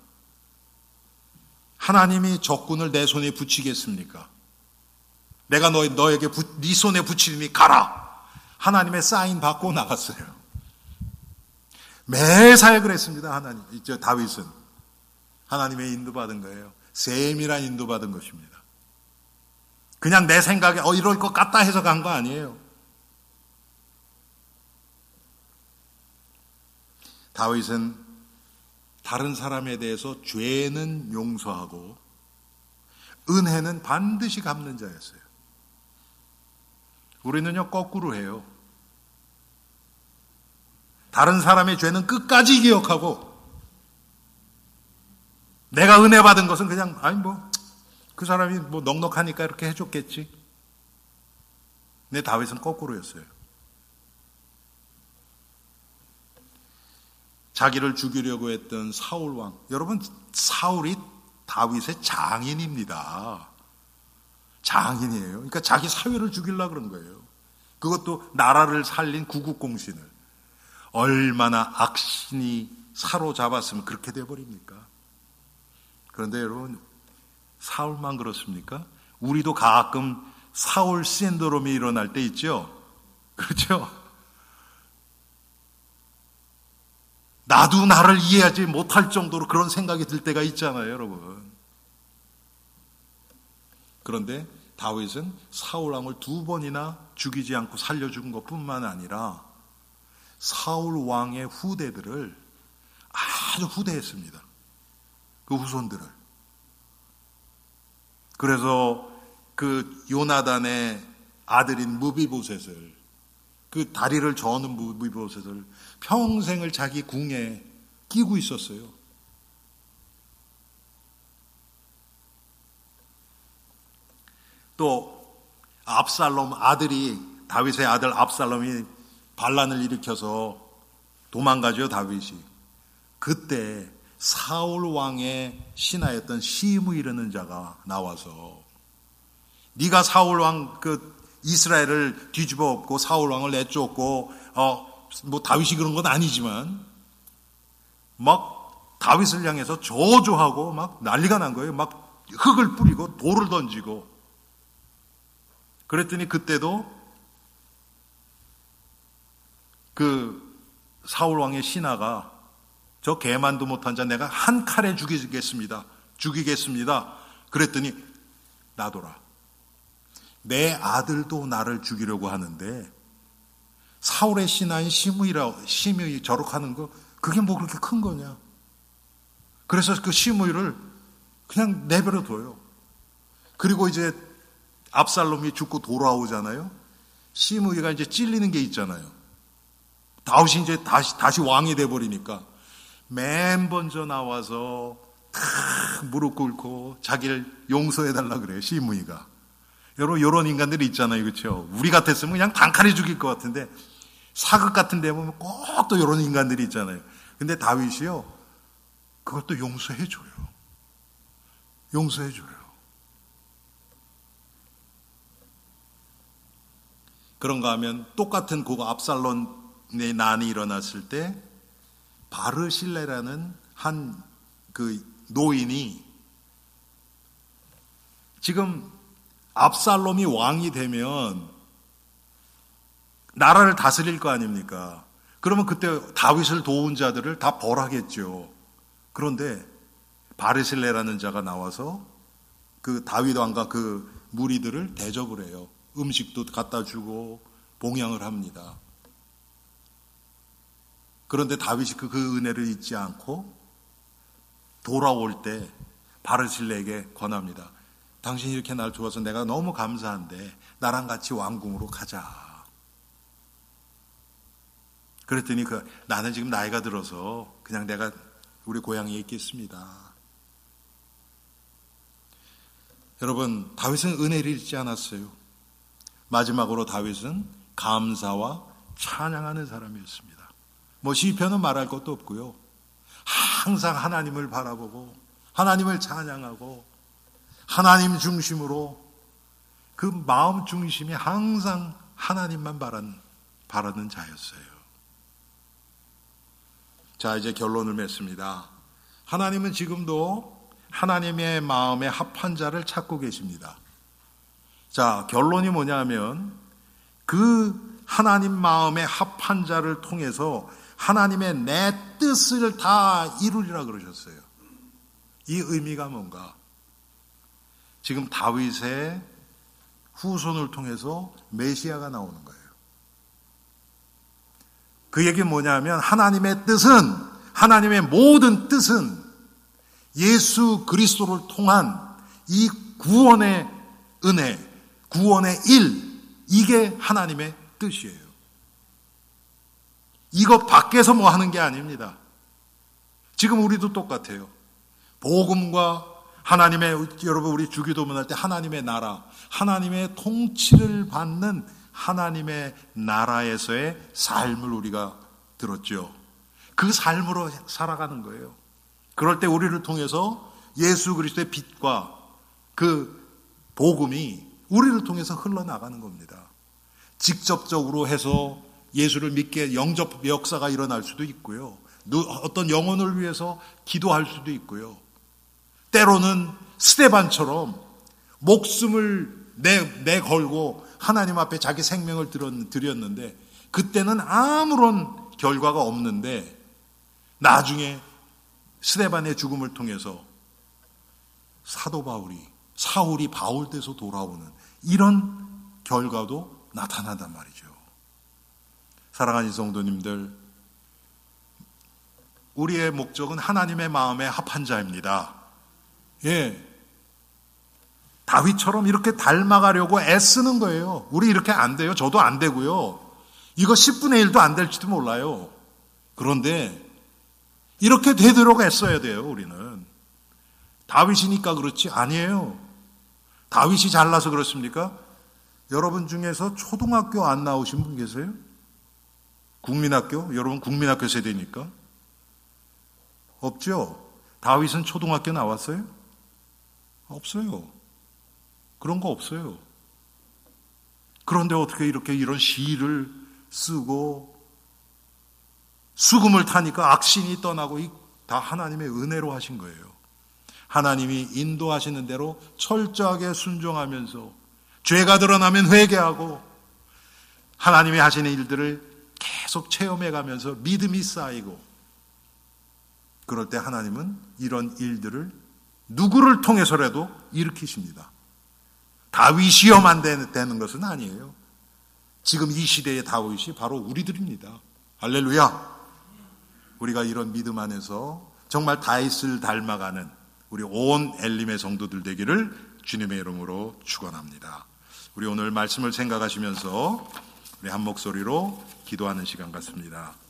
하나님이 적군을 내 손에 붙이겠습니까? 내가 너에게 네 손에 붙이니 가라. 하나님의 사인 받고 나갔어요. 매사에 그랬습니다. 다윗은 하나님의 인도받은 거예요. 세밀한 인도받은 것입니다. 그냥 내 생각에 이럴 것 같다 해서 간 거 아니에요. 다윗은 다른 사람에 대해서 죄는 용서하고 은혜는 반드시 갚는 자였어요. 우리는요 거꾸로 해요. 다른 사람의 죄는 끝까지 기억하고 내가 은혜 받은 것은 그냥 그 사람이 넉넉하니까 이렇게 해줬겠지. 근데 다윗은 거꾸로였어요. 자기를 죽이려고 했던 사울 왕. 여러분 사울이 다윗의 장인입니다. 장인이에요. 그러니까 자기 사위를 죽이려고 그런 거예요. 그것도 나라를 살린 구국공신을. 얼마나 악신이 사로잡았으면 그렇게 돼버립니까? 그런데 여러분 사울만 그렇습니까? 우리도 가끔 사울 신드롬이 일어날 때 있죠? 그렇죠? 나도 나를 이해하지 못할 정도로 그런 생각이 들 때가 있잖아요, 여러분. 그런데 다윗은 사울 왕을 2번이나 죽이지 않고 살려준 것뿐만 아니라 사울 왕의 후대들을 아주 후대했습니다. 그 후손들을. 그래서 그 요나단의 아들인 무비보셋을, 그 다리를 저는 무비보셋을 평생을 자기 궁에 끼고 있었어요. 또 압살롬 아들이, 다윗의 아들 압살롬이 반란을 일으켜서 도망가죠, 다윗이. 그때 사울 왕의 신하였던 시므이라는 자가 나와서 네가 사울 왕 이스라엘을 뒤집어 엎고 사울 왕을 내쫓고 뭐 다윗이 그런 건 아니지만 막 다윗을 향해서 저주하고 막 난리가 난 거예요. 막 흙을 뿌리고 돌을 던지고. 그랬더니 그때도 그 사울 왕의 신하가 저 개만도 못한 자 내가 한 칼에 죽이겠습니다. 그랬더니 놔둬라. 내 아들도 나를 죽이려고 하는데 사울의 신하인 시므이 저렇게하는 거 그게 뭐 그렇게 큰 거냐. 그래서 그 시므이를 그냥 내버려 둬요. 그리고 이제 압살롬이 죽고 돌아오잖아요. 시므이가 이제 찔리는 게 있잖아요. 다윗이 이제 다시 왕이 돼버리니까 맨 먼저 나와서 탁 무릎 꿇고 자기를 용서해달라 그래요. 시므이가. 여러분 이런 인간들이 있잖아요. 그렇죠? 우리 같았으면 그냥 단칼에 죽일 것 같은데 사극 같은 데 보면 꼭 또 이런 인간들이 있잖아요. 근데 다윗이요. 그걸 또 용서해줘요. 그런가 하면 똑같은 그 압살롬의 난이 일어났을 때 바르실레라는 한 그 노인이 지금 압살롬이 왕이 되면 나라를 다스릴 거 아닙니까? 그러면 그때 다윗을 도운 자들을 다 벌하겠죠. 그런데 바르실레라는 자가 나와서 그 다윗 왕과 그 무리들을 대접을 해요. 음식도 갖다 주고 봉양을 합니다. 그런데 다윗이 그 은혜를 잊지 않고 돌아올 때 바르실레에게 권합니다. 당신이 이렇게 날 도와서 내가 너무 감사한데 나랑 같이 왕궁으로 가자. 그랬더니 나는 지금 나이가 들어서 그냥 내가 우리 고향에 있겠습니다. 여러분, 다윗은 은혜를 잊지 않았어요. 마지막으로 다윗은 감사와 찬양하는 사람이었습니다. 뭐 시편은 말할 것도 없고요. 항상 하나님을 바라보고 하나님을 찬양하고 하나님 중심으로 그 마음 중심이 항상 하나님만 바라는 자였어요. 자, 이제 결론을 맺습니다. 하나님은 지금도 하나님의 마음에 합한 자를 찾고 계십니다. 자, 결론이 뭐냐면 그 하나님 마음에 합한 자를 통해서 하나님의 내 뜻을 다 이루리라 그러셨어요. 이 의미가 뭔가? 지금 다윗의 후손을 통해서 메시아가 나오는 거예요. 그 얘기는 뭐냐면 하나님의 뜻은, 하나님의 모든 뜻은 예수 그리스도를 통한 이 구원의 은혜, 구원의 일, 이게 하나님의 뜻이에요. 이것 밖에서 뭐 하는 게 아닙니다. 지금 우리도 똑같아요. 복음과 하나님의, 여러분 우리 주기도문 할 때 하나님의 나라, 하나님의 통치를 받는 하나님의 나라에서의 삶을 우리가 들었죠. 그 삶으로 살아가는 거예요. 그럴 때 우리를 통해서 예수 그리스도의 빛과 그 복음이 우리를 통해서 흘러나가는 겁니다. 직접적으로 해서 예수를 믿게 영접 역사가 일어날 수도 있고요. 어떤 영혼을 위해서 기도할 수도 있고요. 때로는 스데반처럼 목숨을 내걸고 하나님 앞에 자기 생명을 드렸는데 그때는 아무런 결과가 없는데 나중에 스데반의 죽음을 통해서 사울이 바울 돼서 돌아오는 이런 결과도 나타난단 말이죠. 사랑하는 성도님들, 우리의 목적은 하나님의 마음에 합한 자입니다. 예. 다윗처럼 이렇게 닮아가려고 애쓰는 거예요. 우리 이렇게 안 돼요. 저도 안 되고요. 이거 10분의 1도 안 될지도 몰라요. 그런데 이렇게 되도록 애써야 돼요. 우리는. 다윗이니까 그렇지 아니에요. 다윗이 잘나서 그렇습니까? 여러분 중에서 초등학교 안 나오신 분 계세요? 국민학교? 여러분 국민학교 세대니까? 없죠? 다윗은 초등학교 나왔어요? 없어요. 그런 거 없어요. 그런데 어떻게 이렇게 이런 시를 쓰고 수금을 타니까 악신이 떠나고 다 하나님의 은혜로 하신 거예요. 하나님이 인도하시는 대로 철저하게 순종하면서 죄가 드러나면 회개하고 하나님이 하시는 일들을 계속 체험해 가면서 믿음이 쌓이고, 그럴 때 하나님은 이런 일들을 누구를 통해서라도 일으키십니다. 다윗이어만 되는 것은 아니에요. 지금 이 시대의 다윗이 바로 우리들입니다. 할렐루야. 우리가 이런 믿음 안에서 정말 다윗을 닮아가는 우리 온 엘림의 성도들 되기를 주님의 이름으로 축원합니다. 우리 오늘 말씀을 생각하시면서 우리 한 목소리로 기도하는 시간 같습니다.